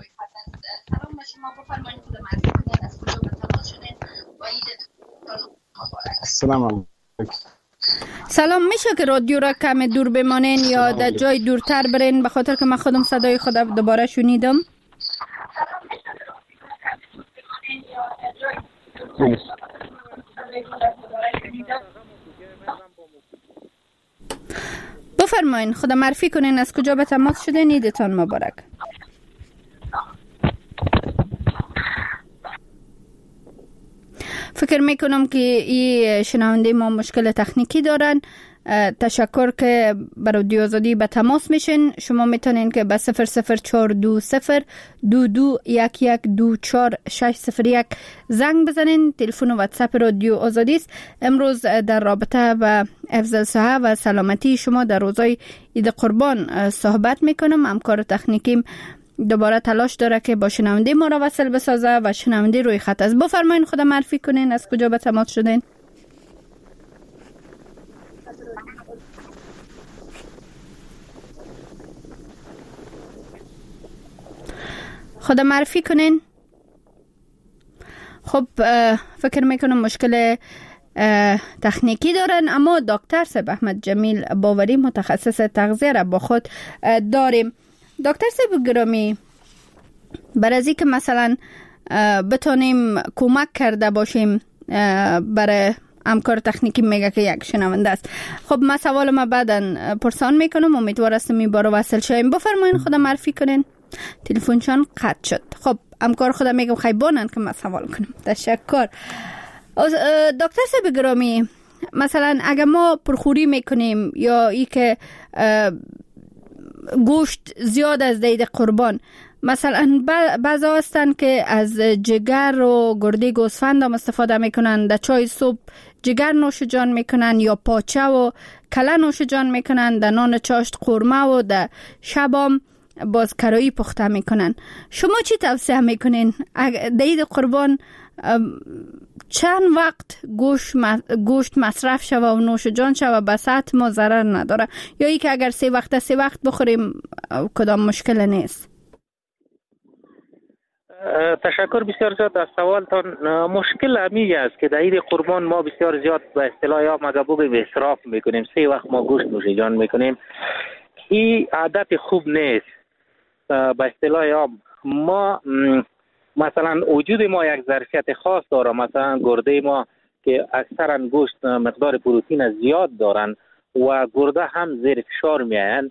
سلام علیکم. سلام، میشه که رادیو را کم دور بمانین یا در جای دورتر برین، به خاطر که من خودم صدای خود دوباره شنیدم. بفرمایین خود معرفی کنین، از کجا به تماس شدین، عیدتان مبارک. فکر میکنم که این شنونده ما مشکل تکنیکی دارن. تشکر که بر رادیو آزادی به تماس میشین. شما میتونین که به 0042022112461 زنگ بزنین. تلفن و واتساپ رادیو آزادی است. امروز در رابطه با افضل صحت و سلامتی شما در روزهای عید قربان صحبت میکنم. همکار تکنیکیم دوباره تلاش داره که با شنونده ما را وصل بسازه و شنونده روی خط است. بفرمایین خود معرفی کنین، از کجا به تماس شدین. خود معرفی کنین. خب فکر میکنم مشکل تکنیکی دارن، اما دکتر صاحب احمد جمیل باوری متخصص تغذیه را با خود داریم. دکتر صاحب گرامی، برای که مثلا بتونیم کمک کرده باشیم برای همکار تکنیکی میگه که یک شنونده است. خب من سوال ما بعداً پرسان میکنم، امیدوار هستم این بار وصل شویم. بفرمایین خود معرفی کنین. تلفنشان قطع شد. خب همکار خود میگم خیبانن که من سوال کنم. تشکر. دکتر صاحب گرامی، مثلا اگر ما پرخوری میکنیم یا ای که گوشت زیاد از عید قربان، مثلا بعضا هستن که از جگر و گرده گوسفند هم استفاده میکنن، در چای صبح جگر نوش جان میکنن یا پاچه و کله نوش جان میکنن، در نان چاشت قورمه و در شبام باز کرایی پخته میکنن. شما چی توصیه میکنین؟ در عید قربان چند وقت گوشت مصرف شوه و نوش جان شوه به صحت ما ضرر نداره، یا ای که اگر 3 وقت بخوریم کدام مشکل نیست؟ تشکر بسیار زیاد از سوالتان. مشکل همیه است که در عید قربان ما بسیار زیاد به اصطلاح یا مگه بگیم اسراف میکنیم. 3 وقت ما گوشت نوش جان میکنیم. این عادت خوب نیست. به اصطلاح یا ما مثلا وجود ما یک ظرفیت خاص داره. مثلا گرده ما که اکثرا گوشت مقدار پروتئین زیاد دارن و گرده هم زیر فشار میاین.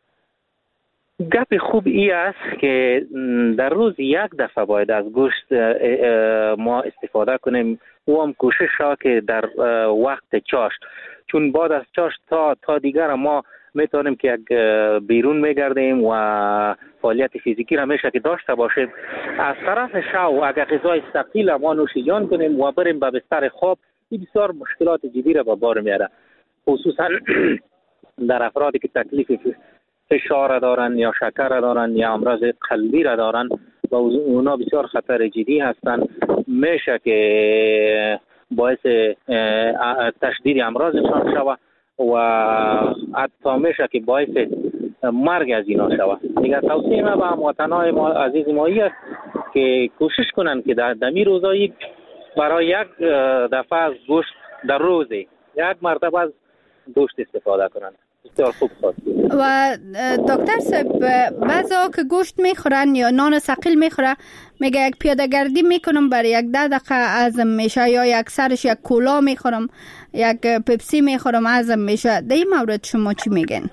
گپ خوب ای است که در روز 1 دفعه باید از گوشت ما استفاده کنیم و هم کوشش ها که در وقت چاشت، چون بعد از چاشت تا دیگر ما میتونیم که یک بیرون میگردیم و فعالیت فیزیکی را میشه که داشته باشیم. از طرف شو اگر غذای ثقیل ما نوش جان کنیم و بریم به بستر خواب، این بسیار مشکلات جدی را به بار میاره، خصوصا در افرادی که تکلیف فشار دارن یا شکر دارن یا امراض قلبی را دارن و اونا بسیار خطر جدی هستن. میشه که باعث تشدید امراضشان شوه و حتی میشه که باعث مرگ از اینا شوه. دیگه توصیه ما به هموطنان ما عزیز ما است که کوشش کنن که در دمی روزایی برای 1 دفعه از گوشت در روزی 1 مرتبه از گوشت استفاده کنن. بسیار خوب خواستید. و دکتر صاحب بعضا که گوشت میخورن یا نان ثقیل میخوره، میگه یک پیاده گردی میکنم برای 10 دقیقه ازم میشه، یا یک سرش یک کولا میخورم، یک پپسی میخورم ازم میشه. در این مورد شما چی میگن؟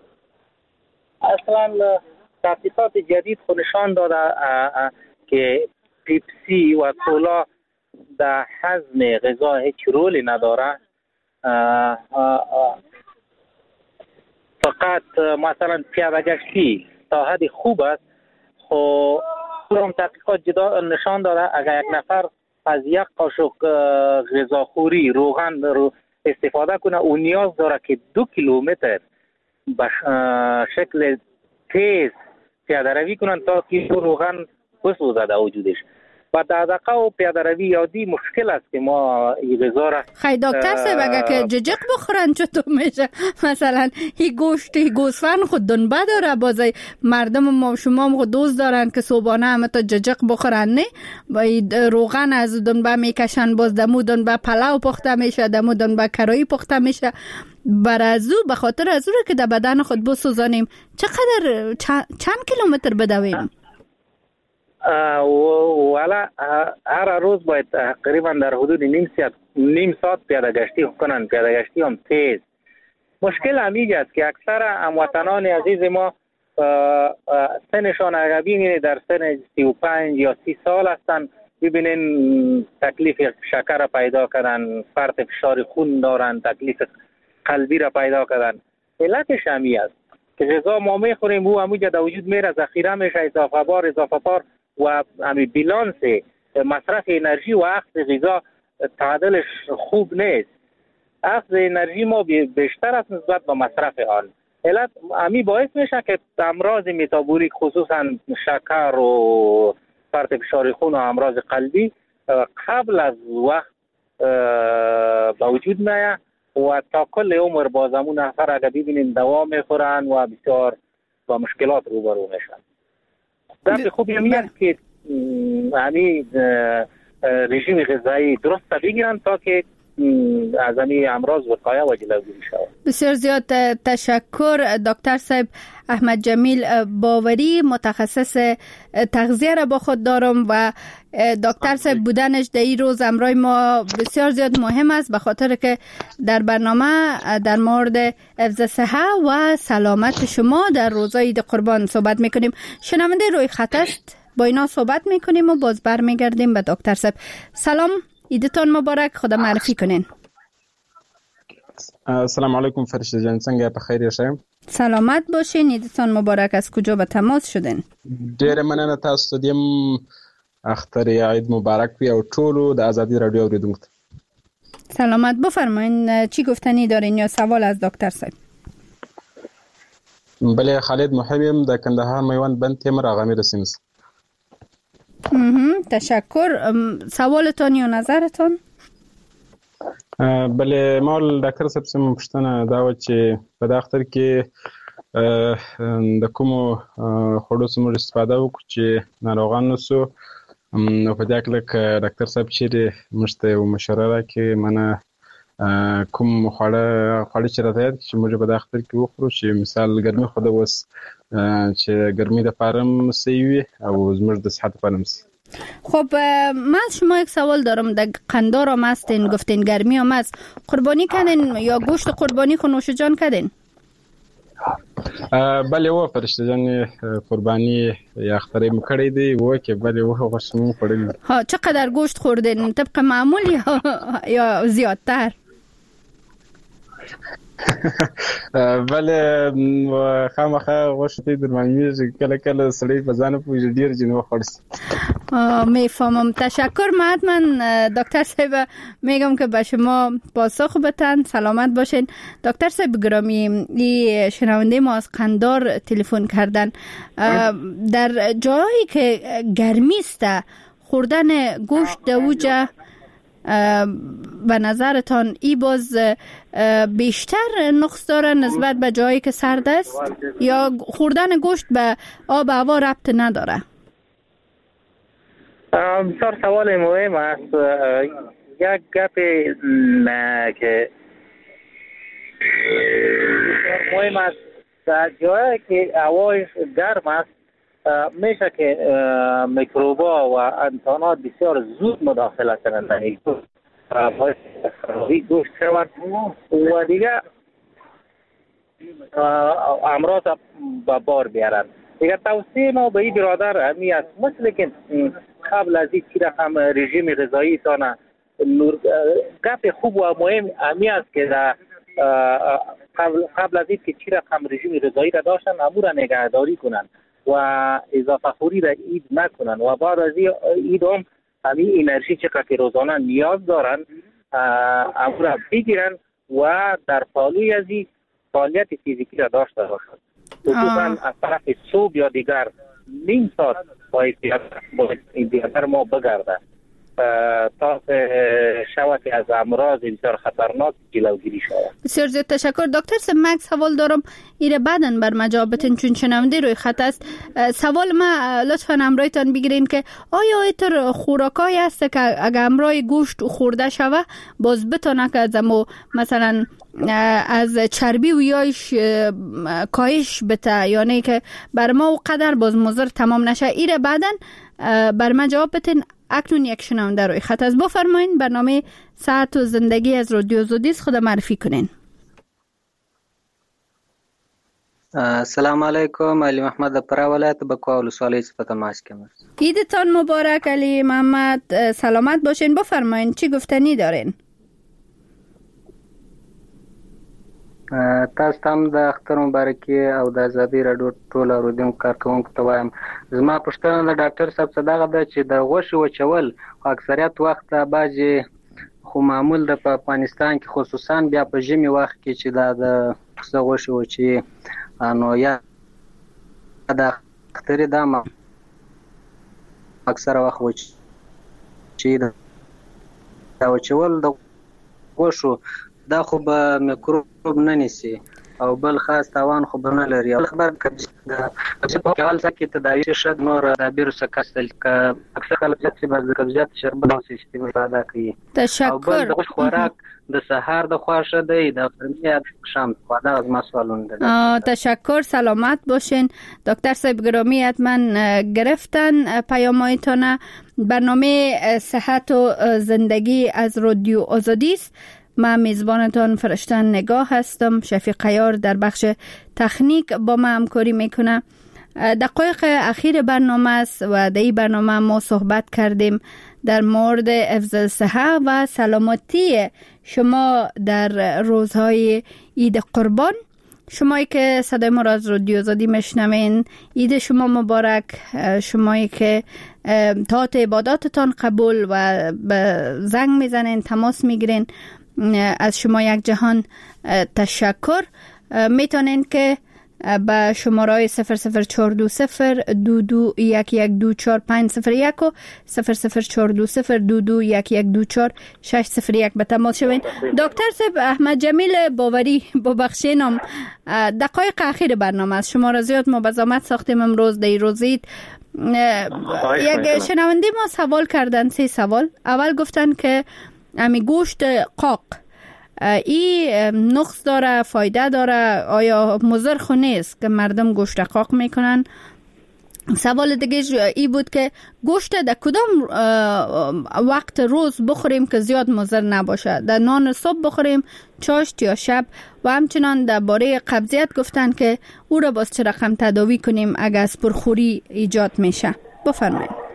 اصلا تحقیقات جدید خود نشان داده که پپسی و کولا در هضم غذا هیچ رولی نداره. فقط مثلا پیاده گشتی تا حد خوب است. خب هم تحقیقات جدا نشان داده اگر یک نفر از 1 قاشق غذاخوری روغن استفاده کنه. او نیاز داره که 2 کیلومتر به شکل تیز پیاده روی کنن تا که روغن بسوزه در وجودش. و دغدغه و پیاده روی یادی مشکل است که ما این غذا را خیلی دکتر صاحب اگه که ججق بخورن چطور میشه؟ مثلا این گوشت گوسفند خود دنبه داره، بازای مردم ما شما خود دوست دارن که صبحانه همه تا ججق بخورن، نه؟ و روغن از دنبه میکشن، باز دمو دنبه پلاو پخته میشه، دمو دنبه کرایی پخته میشه. برازو به خاطر از رو که در بدن خود بسوزانیم چقدر چند کیلومتر بدویم؟ والا هر روز باید تقریبا در حدود نیم ساعت پیاده گشتی کنن. پیاده گشتی هم تیز. مشکل همیجه است که اکثر هموطنان عزیز ما سنشان اگر ببینید در سن 35 یا 30 سال هستن، ببینین تکلیف شکر را پیدا کردن، فرط فشار خون دارن، تکلیف قلبی را پیدا کردن. علتش همی است که غذا ما میخوریم او همونجا در وجود میره، ذخیره میشه، اضافه بار و همین بیلانس مصرف انرژی و اخذ غذا تعادلش خوب نیست. اخذ انرژی ما بیشتر است نسبت به مصرف آن. علت همی باعث میشه که امراض متابولیک خصوصا شکر و فرط فشار خون و امراض قلبی قبل از وقت به وجود میاد و تا کل عمر بازمون نفر اگر ببینین دوا میخورن و بسیار با مشکلات روبرو میشن. در خوبی هست که همین رژیم غذایی درست بگیرن تا که از همین امراض وقایه و جلوگیری شود. بسیار زیاد تشکر دکتر صاحب. احمد جمیل باوری، متخصص تغذیه را با خود دارم و دکتر صاحب بودنش در این روز امرای ما بسیار زیاد مهم است، به خاطر که در برنامه در مورد حفظ صحت و سلامت شما در روزهای عید قربان صحبت میکنیم. شنونده روی خط است، با اینا صحبت میکنیم و باز برمیگردیم به دکتر صاحب. سلام، عیدتان مبارک، خدا معرفی کنین. السلام علیکم فرشته جان، څنګه په خیر یاست؟ سلامت باشین، عیدتان مبارک. از کجا به تماس شدین؟ ډیره مننه، تاسو ته اختر عید مبارک وي او ټولو د ازادي رادیو اوریدونکو. سلامت، بفرمایین چی گفتنی دارین یا سوال از دکتر صاحب؟ بله، خالد محبیم د کندهار میوند بند تیمور آقا میرسیم. تشکر. سوالتان یا نظرتان؟ بله، ما ډاکټر صاحب سم پښتنه دا و چې په دا اختر کې د کومو خوړو سم استفاده وکړو چې ناروغان نسو. نو په دې کې ډاکټر صاحب چې مشته او مشوره راکړي منه کوم خوړ چې راځي چې موږ په دا اختر کې وخورو، چې مثال ګرمي خو د وس چې ګرمي د پارم سیوي او زموږ د صحت پارم سی. خب من شما یک سوال دارم. در قندار هم هستین، گفتین گرمی هم هست، قربانی کردین یا گوشت قربانی خو نوش جان کردین؟ بله و فرشته جان، قربانی یا اختری مکړی دی و که بله و غوښه خوړل. ها، چقدر گوشت خوردین؟ طبق معمول یا زیادتر؟ بله خامخا غوښه در معلومیږي، کله کله سړی په ځان پوهېږي ډېر جنو خورس. میفهمم. تشکر. من دکتر صاحب میگم که به شما پاسخ بدن. سلامت باشین. دکتر صاحب گرامی، این شنونده ما از قندار تلفن کردن. در جایی که گرمی است خوردن گوشت دوجه به نظرتان ای باز بیشتر نقص داره نسبت به جایی که سرد است یا خوردن گوشت به آب هوا ربط نداره؟ بسیار سوال مهم است. یک گپ که مهم است، در جایی که هوایش گرم است میشه که میکروبا و انتانات بسیار زود مداخلت کنند در این گوشت، باعث خرابی گوشت شوند و دیگه امراض به بار بیارند. دیگه توصیه ما به این برادر همی است، مثل که قبل از این چی رقم رژیم غذایی تانه گپ خوب و مهم همی است که قبل از این که چی رقم رژیم غذایی را داشتن امو را نگهداری کنند و اضافه خوری را اید نکنن و بعد از اید همین انرژی چقدر که روزانه نیاز دارن امو را بگیرن و در پالوی از این فعالیت فیزیکی را داشته باشد. خصوصا از طرف صبح یا دیگر نیم ساعت باید دیگر ما بگرده تا شود که از امراض بسیار خطرناک جلوگیری شود. بسیار زیاد تشکر دکتر صاحب. من سوال دارم ایره بعدن بر مجابتن چون شنونده روی خط است. سوال ما لطفا امرایتان بگیرین که آیا ایتر خوراکایی است که اگر امرای گوشت خورده شوه باز بتانه که زمو مثلا از چربی و یایش کاهش بته، یعنی که بر ما و قدر باز مضر تمام نشه؟ ایره بعدن بر ما جواب بتین. اکنون یک شنونده روی خط است. بفرمایین برنامه صحت و زندگی از رادیو آزادی است. خود معرفی کنین. السلام علیکم. علی محمد پرا ولایت بکوا ولسوالی صفت ماش کم. عیدتان مبارک علی محمد. سلامت باشین. بفرمایین چی گفتنی دارین؟ تاسو هم د اختر مبارکي او د ازادي راډیو ټول اوریدونکو کارکونکو ته وایم. زما پوښتنه د ډاکټر صاحب څخه دغه ده چې د غوښې وچول اکثریت وخت باجې خو معمول د افغانستان کې خصوصا بیا په ژمي وخت کې چې د غوښې وچي نو یا د اختر د اکثر وخت وچي د وچول د غوښو دا خو به میکروب نه نیسي او بل خاص تاوان خو به نه لري. او خبر چې په حال کې تداوی شد نور د ویروس کسل ک اکثر خلک چې بعض قبضیت شربت او سیستم استفاده کوي. او بل د خوراک د سحر د خواشه دی د فرمی شام خواده از مسئولون ده. تشکر. سلامت باشین دکتر صاحب گرامی. حتما گرفتن پیامایتان. برنامه صحت و زندگی از رادیو آزادی است. من میزبانتان فرشتن نگاه هستم. شفیق عیار در بخش تکنیک با ما همکاری میکنه. دقایق اخیر برنامه است و در این برنامه ما صحبت کردیم در مورد حفظ صحت و سلامتی شما در روزهای عید قربان. شمایی که صدای ما را از رادیو آزادی میشنوین، عید شما مبارک. شمایی که طاعت عباداتتان قبول و به زنگ میزنین، تماس میگیرین، از شما یک جهان تشکر. میتونین که به شماره 00420 2211240501 و 004202211240601 به تماس شوین. دکتر صاحب احمد جمیل باوری ببخشینم، دقایق اخیر برنامه است. شما را زیاد ما به زحمت ساختیم امروز در روزید. یک شنونده ما سوال کردن، 3 سوال. اول گفتن که امی گوشت قاق این نقص داره، فایده داره، آیا مضر خو نیست که مردم گوشت قاق میکنن؟ سوال دیگه ای بود که گوشت در کدام وقت روز بخوریم که زیاد مضر نباشه؟ در نان صبح بخوریم، چاشت یا شب؟ و همچنان در باره قبضیت گفتن که او را باز چه رقم تداوی کنیم اگر از پرخوری ایجاد میشه؟ بفرمایید.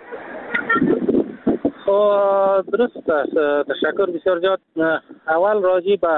درست است. تشکر بسیار زیاد. اول راجع به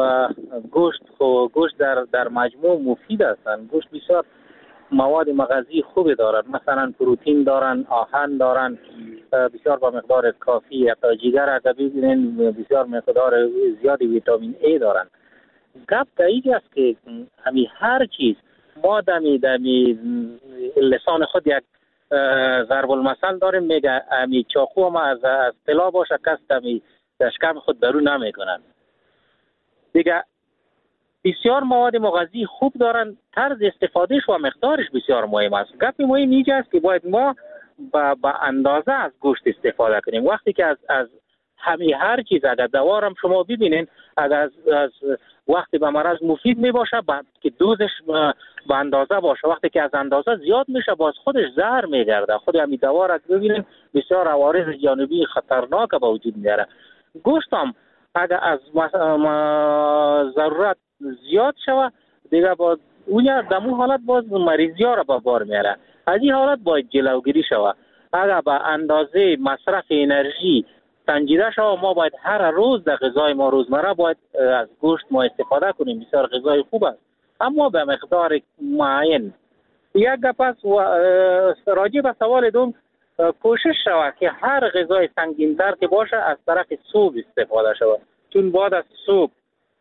گوشت در مجموع مفید هستند. گوشت بسیار مواد مغذی خوبی دارند، مثلا پروتئین دارند، آهن دارند، بسیار با مقدار کافی. حتی جگر اگر ببینید بسیار مقدار زیادی ویتامین ای دارند. گپ اینجا است که همین هر چیز ما دمی لسان خود یک ضرب المثل داریم، میگه امی چاقو ما از طلا باشه کس دمی دشکم خود درو نمیکنن. دیگه بسیار مواد مغذی خوب دارن، طرز استفادهش و مقدارش بسیار مهم است. گپ مهم اینجا است که باید ما با اندازه از گوشت استفاده کنیم. وقتی که از همین هر چیز اگر دوارم شما ببینین اگر از وقتی به مرض مفید می باشه که دوزش به اندازه باشه، وقتی که از اندازه زیاد میشه باز خودش زهر میگرده. خود همین دوا را ببینین بسیار عوارض جانبی خطرناک به وجود میاره. گوشت هم اگر از ضرورت زیاد شوه دیگه باز اون دمو حالت باز مریضی ها را به بار میاره. از این حالت باید جلوگیری شوه. اگر به اندازه مصرف انرژی سنجیده شوه ما باید هر روز در غذای ما روزمره باید از گوشت ما استفاده کنیم. بسیار غذای خوب است اما به مقدار معین. یک گپ است راجع به سوال دوم کوشش شود که هر غذای سنگین‌تر که باشه از طرف صبح استفاده شود، چون بعد از صبح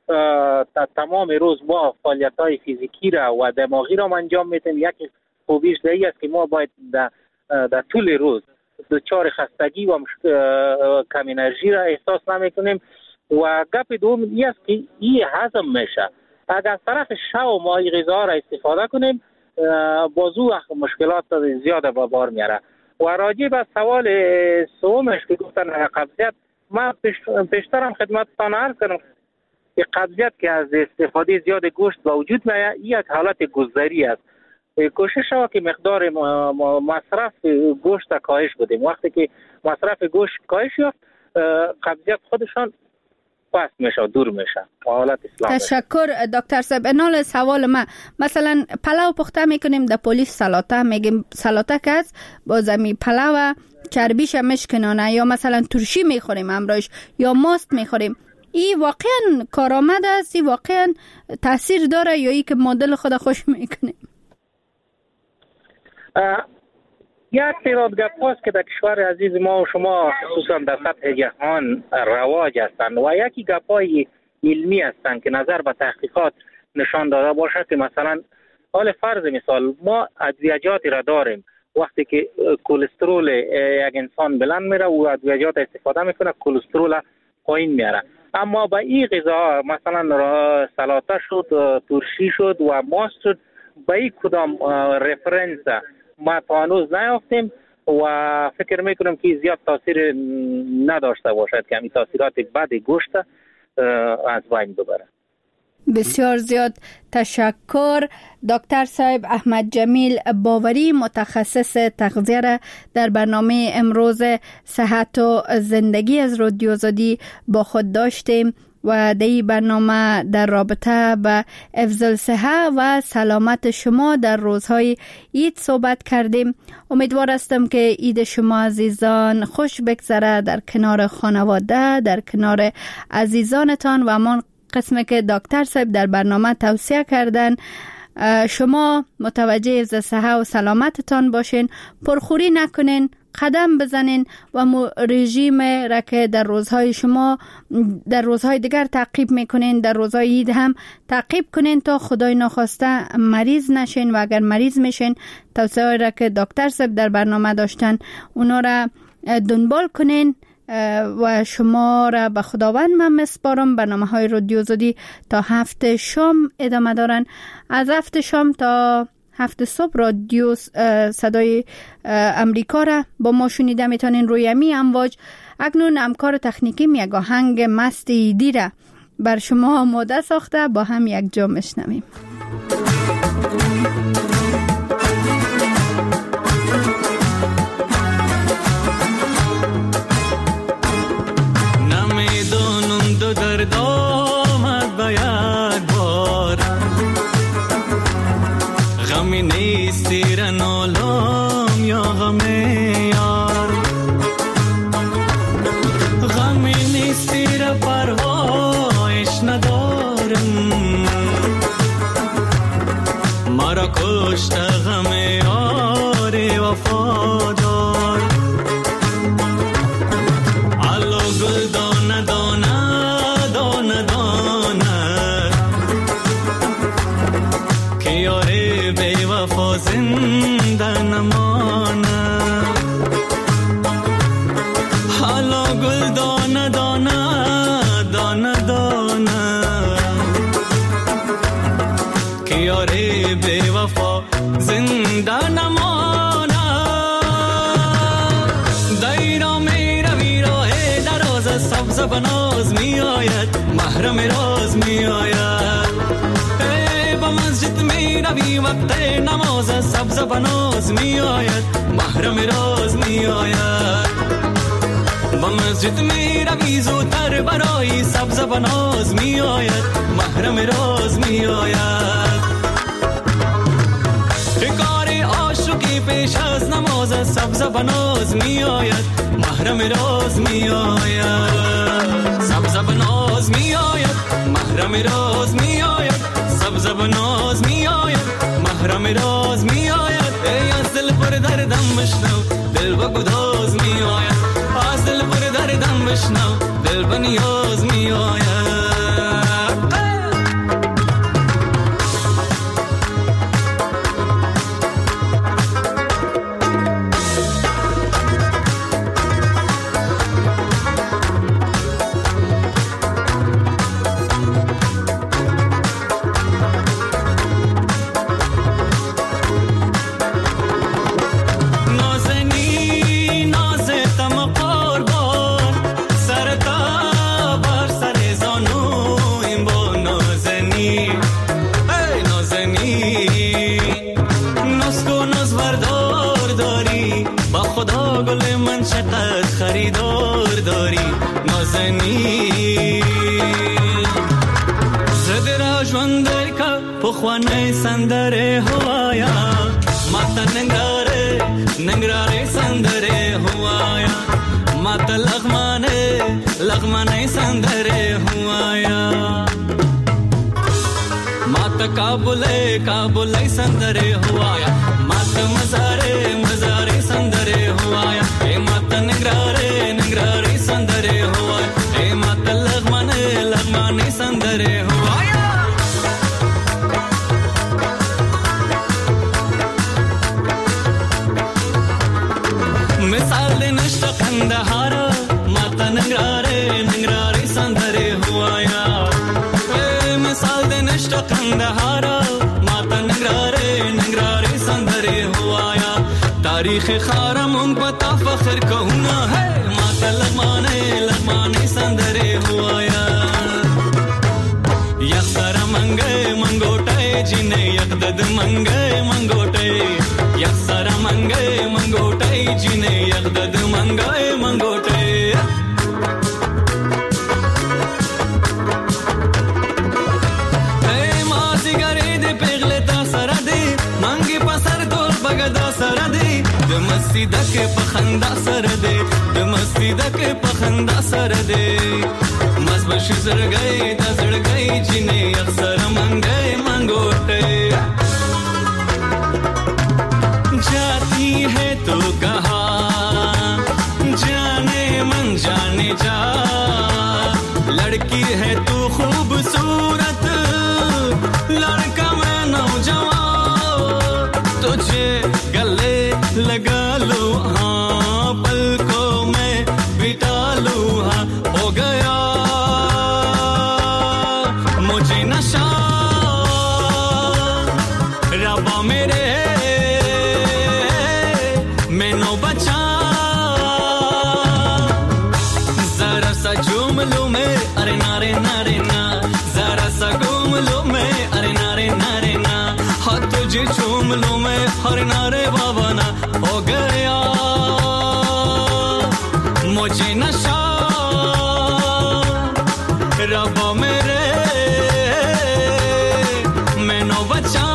تمام روز ما فعالیت‌های فیزیکی را و دماغی را انجام میدیم. یک خوبیش دیگه است که ما باید در طول روز دچار خستگی و کم انرژی را احساس نمی‌کنیم. و گپ دوم این است که این هضم میشه. اگر از طرف شب ما این غذا را استفاده کنیم بازو مشکلات زیاد به بار میاره. و راجع به سوال سومش که گفتن قبضیت، من پیشترم خدمتتان عرض کردم که قبضیت که از استفاده زیاد گوشت به وجود میاد این یک حالت گذری است. کوشش شد که مقدار مصرف گوشت کاهش بدیم. وقتی که مصرف گوشت کاهش یافت قبضیت خودشان پس میشه، دور میشه. حالت اسلام. تشکر دکتر صاحب. انال سوال ما مثلا پلاو پخته میکنیم در پولیس سلاته میگیم سلاته که از با زمین پلاو چربیش مشکنانه یا مثلا ترشی میخوریم امروز یا ماست میخوریم. این واقعا کارآمد است؟ این واقعا تاثیر داره یا ای که مدل خود خوش میکنیم؟ یک تعداد گپ هاست که در کشور عزیز ما و شما خصوصا در سطح جهان رواج هستند و یکی گپ های علمی هستند که نظر به تحقیقات نشان داده باشه که مثلا حال فرض مثال ما ادویجاتی را داریم وقتی که کلسترول یک انسان بلند میره و ادویجات استفاده میکنه کلسترول پایین میاره. اما با این غذا مثلا سلاته شد، ترشی شد و ماست شد، با این کدام رفرنس ما تا هنوز نیافتیم و فکر میکنم که زیاد تاثیر نداشته باشد که همین تاثیرات بد گوشت از بین ببره. بسیار زیاد تشکر. دکتر صاحب احمد جمیل باوری متخصص تغذیه را در برنامه امروز صحت و زندگی از رادیو آزادی با خود داشتیم و در این برنامه در رابطه به حفظ الصحه و سلامت شما در روزهای عید صحبت کردیم. امیدوار هستم که عید شما عزیزان خوش بگذره در کنار خانواده، در کنار عزیزانتان و همان قسمی که دکتر صاحب در برنامه توصیه کردن شما متوجه حفظ صحه و سلامتتان باشین، پرخوری نکنین، قدم بزنین و رژیم را که در روزهای شما در روزهای دیگر تعقیب میکنین در روزهای عید هم تعقیب کنین تا خدای ناخواسته مریض نشین و اگر مریض میشین توصیه را که دکتر صاحب در برنامه داشتن اونا را دنبال کنین و شما را به خداوند من مسپارم. برنامه های رادیو آزادی تا 7 شام ادامه دارن. از 7 شام تا 7 صبح رادیو صدای امریکا را با ما شنیده میتونین روی امی امواج. اکنون همکار تکنیکی یک آهنگ مست عیدی را بر شما آماده ساخته، با هم یک جا میشنویم. درد آمد به یک بار، غمی نیست زیر نالم یا غم یار، غمی نیست زیر پروایش ندارم، مرا کشت غم یار وفادار. علو گل دانه دانه دانه دانه که یار بی وفا زنده نمانه. حالا گل دانه دانه دانه دانه که یار بی وفا زنده نمانه. دیرا میره ویراه دراز سبز بناز می آید، محرم راز می آید. با مسجد می روی وقت نماز سبز بناز می آید، محرم راز می آید. با مسجد می روی زودتر برای سبز بناز می آید، محرم راز می آید. کار عاشقی پیش از نماز سبز بناز می آید، محرم راز می آید. سبز بناز می آید، محرم راز می آید. سبز بناز می آید، محرم راز می آید. ای از دل پر دردم بشنو دل با گداز می آید، از دل پر دردم بشنو دل با نیاز می آید. ژوندې کا پخوانۍ سندرې هوایا ماته ننګرهارې سندرې هوایا ماته لغمانۍ سندرې هوایا ماته کابلۍ سندرې هوایا ماته مزارې سندرې هوایا اے ماته ننګرهارې سندرې هوایا اے ماته لغمانۍ سندرې هوایا مثال دې نشته قندهار ماته ننګرهارې سندرې هوایا مثال دې نشته قندهار ماته ننګرهارې سندرې هوایا تاریخ خارم هم پتا فخر کونا ہے ماته لغمانۍ سندرې هوایا یک سره منګوټای جنې یک دد منګوټای یک سره منګوټای جنې یک دد منګوټای اے مازی ګرې دې پیغله تا سره دې منګي پسر تور بغدا سره دې د مسجد کې پخندا سره دې د مسجد کې پخندا سره دې مزبش زړګي د زړګي جنې اکثر منګوټه जाती है तो कहा जाने मन जाने जा लड़की है तू खूबसूरत लड़का मैं नौजवान तुझे गले लगा लूं हाँ पलकों में बिठा लूं हाँ हो गया मुझे नशा रबा मेरे झूम में अरे नारे ना जरा सा घूम लो मैं अरे नारे ना हाँ तुझे झूम लो मैं अरे नारे बाबा ना हो गया मुझे नशा रबा मेरे मैनो बचा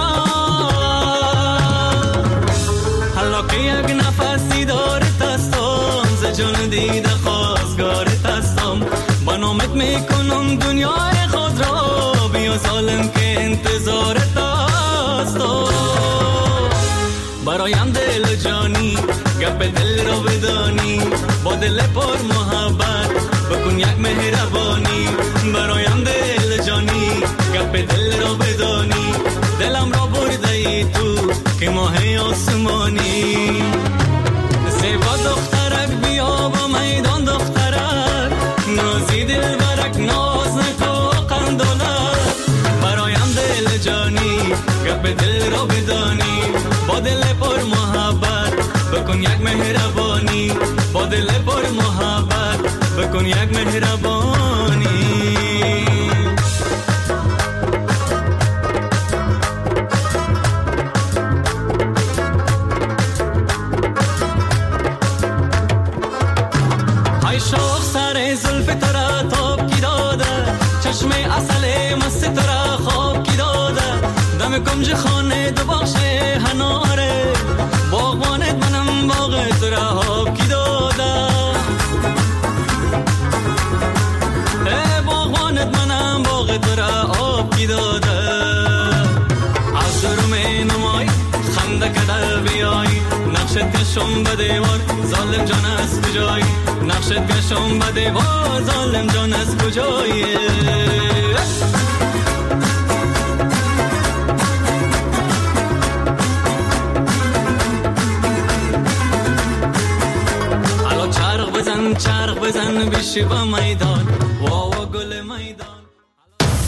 हल्लो की अगना फासी दौर तस्तम زجون دیده خواستگار تستم بنامت میکنم دنیای خود را بیا ظالم که انتظار تستم برایم دل جانی گپ دل را بدانی با دل پر محبت بکن یک مهربانی برایم دل جانی گپ دل را بدانی دلم را برده ای تو که ماه آسمانی زیبا دخترک بیا با میدان دخترک نازی دل برک ناز نکو قندولک برایم دل جانی گپ دل را بدانی با دل پر محبت بکن یک مهربانی با دل پر محبت بکن یک مهربانی شوق سر زلف ترا توب کی داده چشم اصل مست ترا خواب کی داده دم کنج خانه دو باشه هناره باغبانت منم باغ ترا خواب کی داده باغبانت منم باغ ترا خواب کی داده از درم نمای خنده کده بیای نقشت کشم به دیوار ظالم جان از کجایی نقشت کشم به دیوار ظالم جان از کجایی حالا چرخ بزن بشی با میدان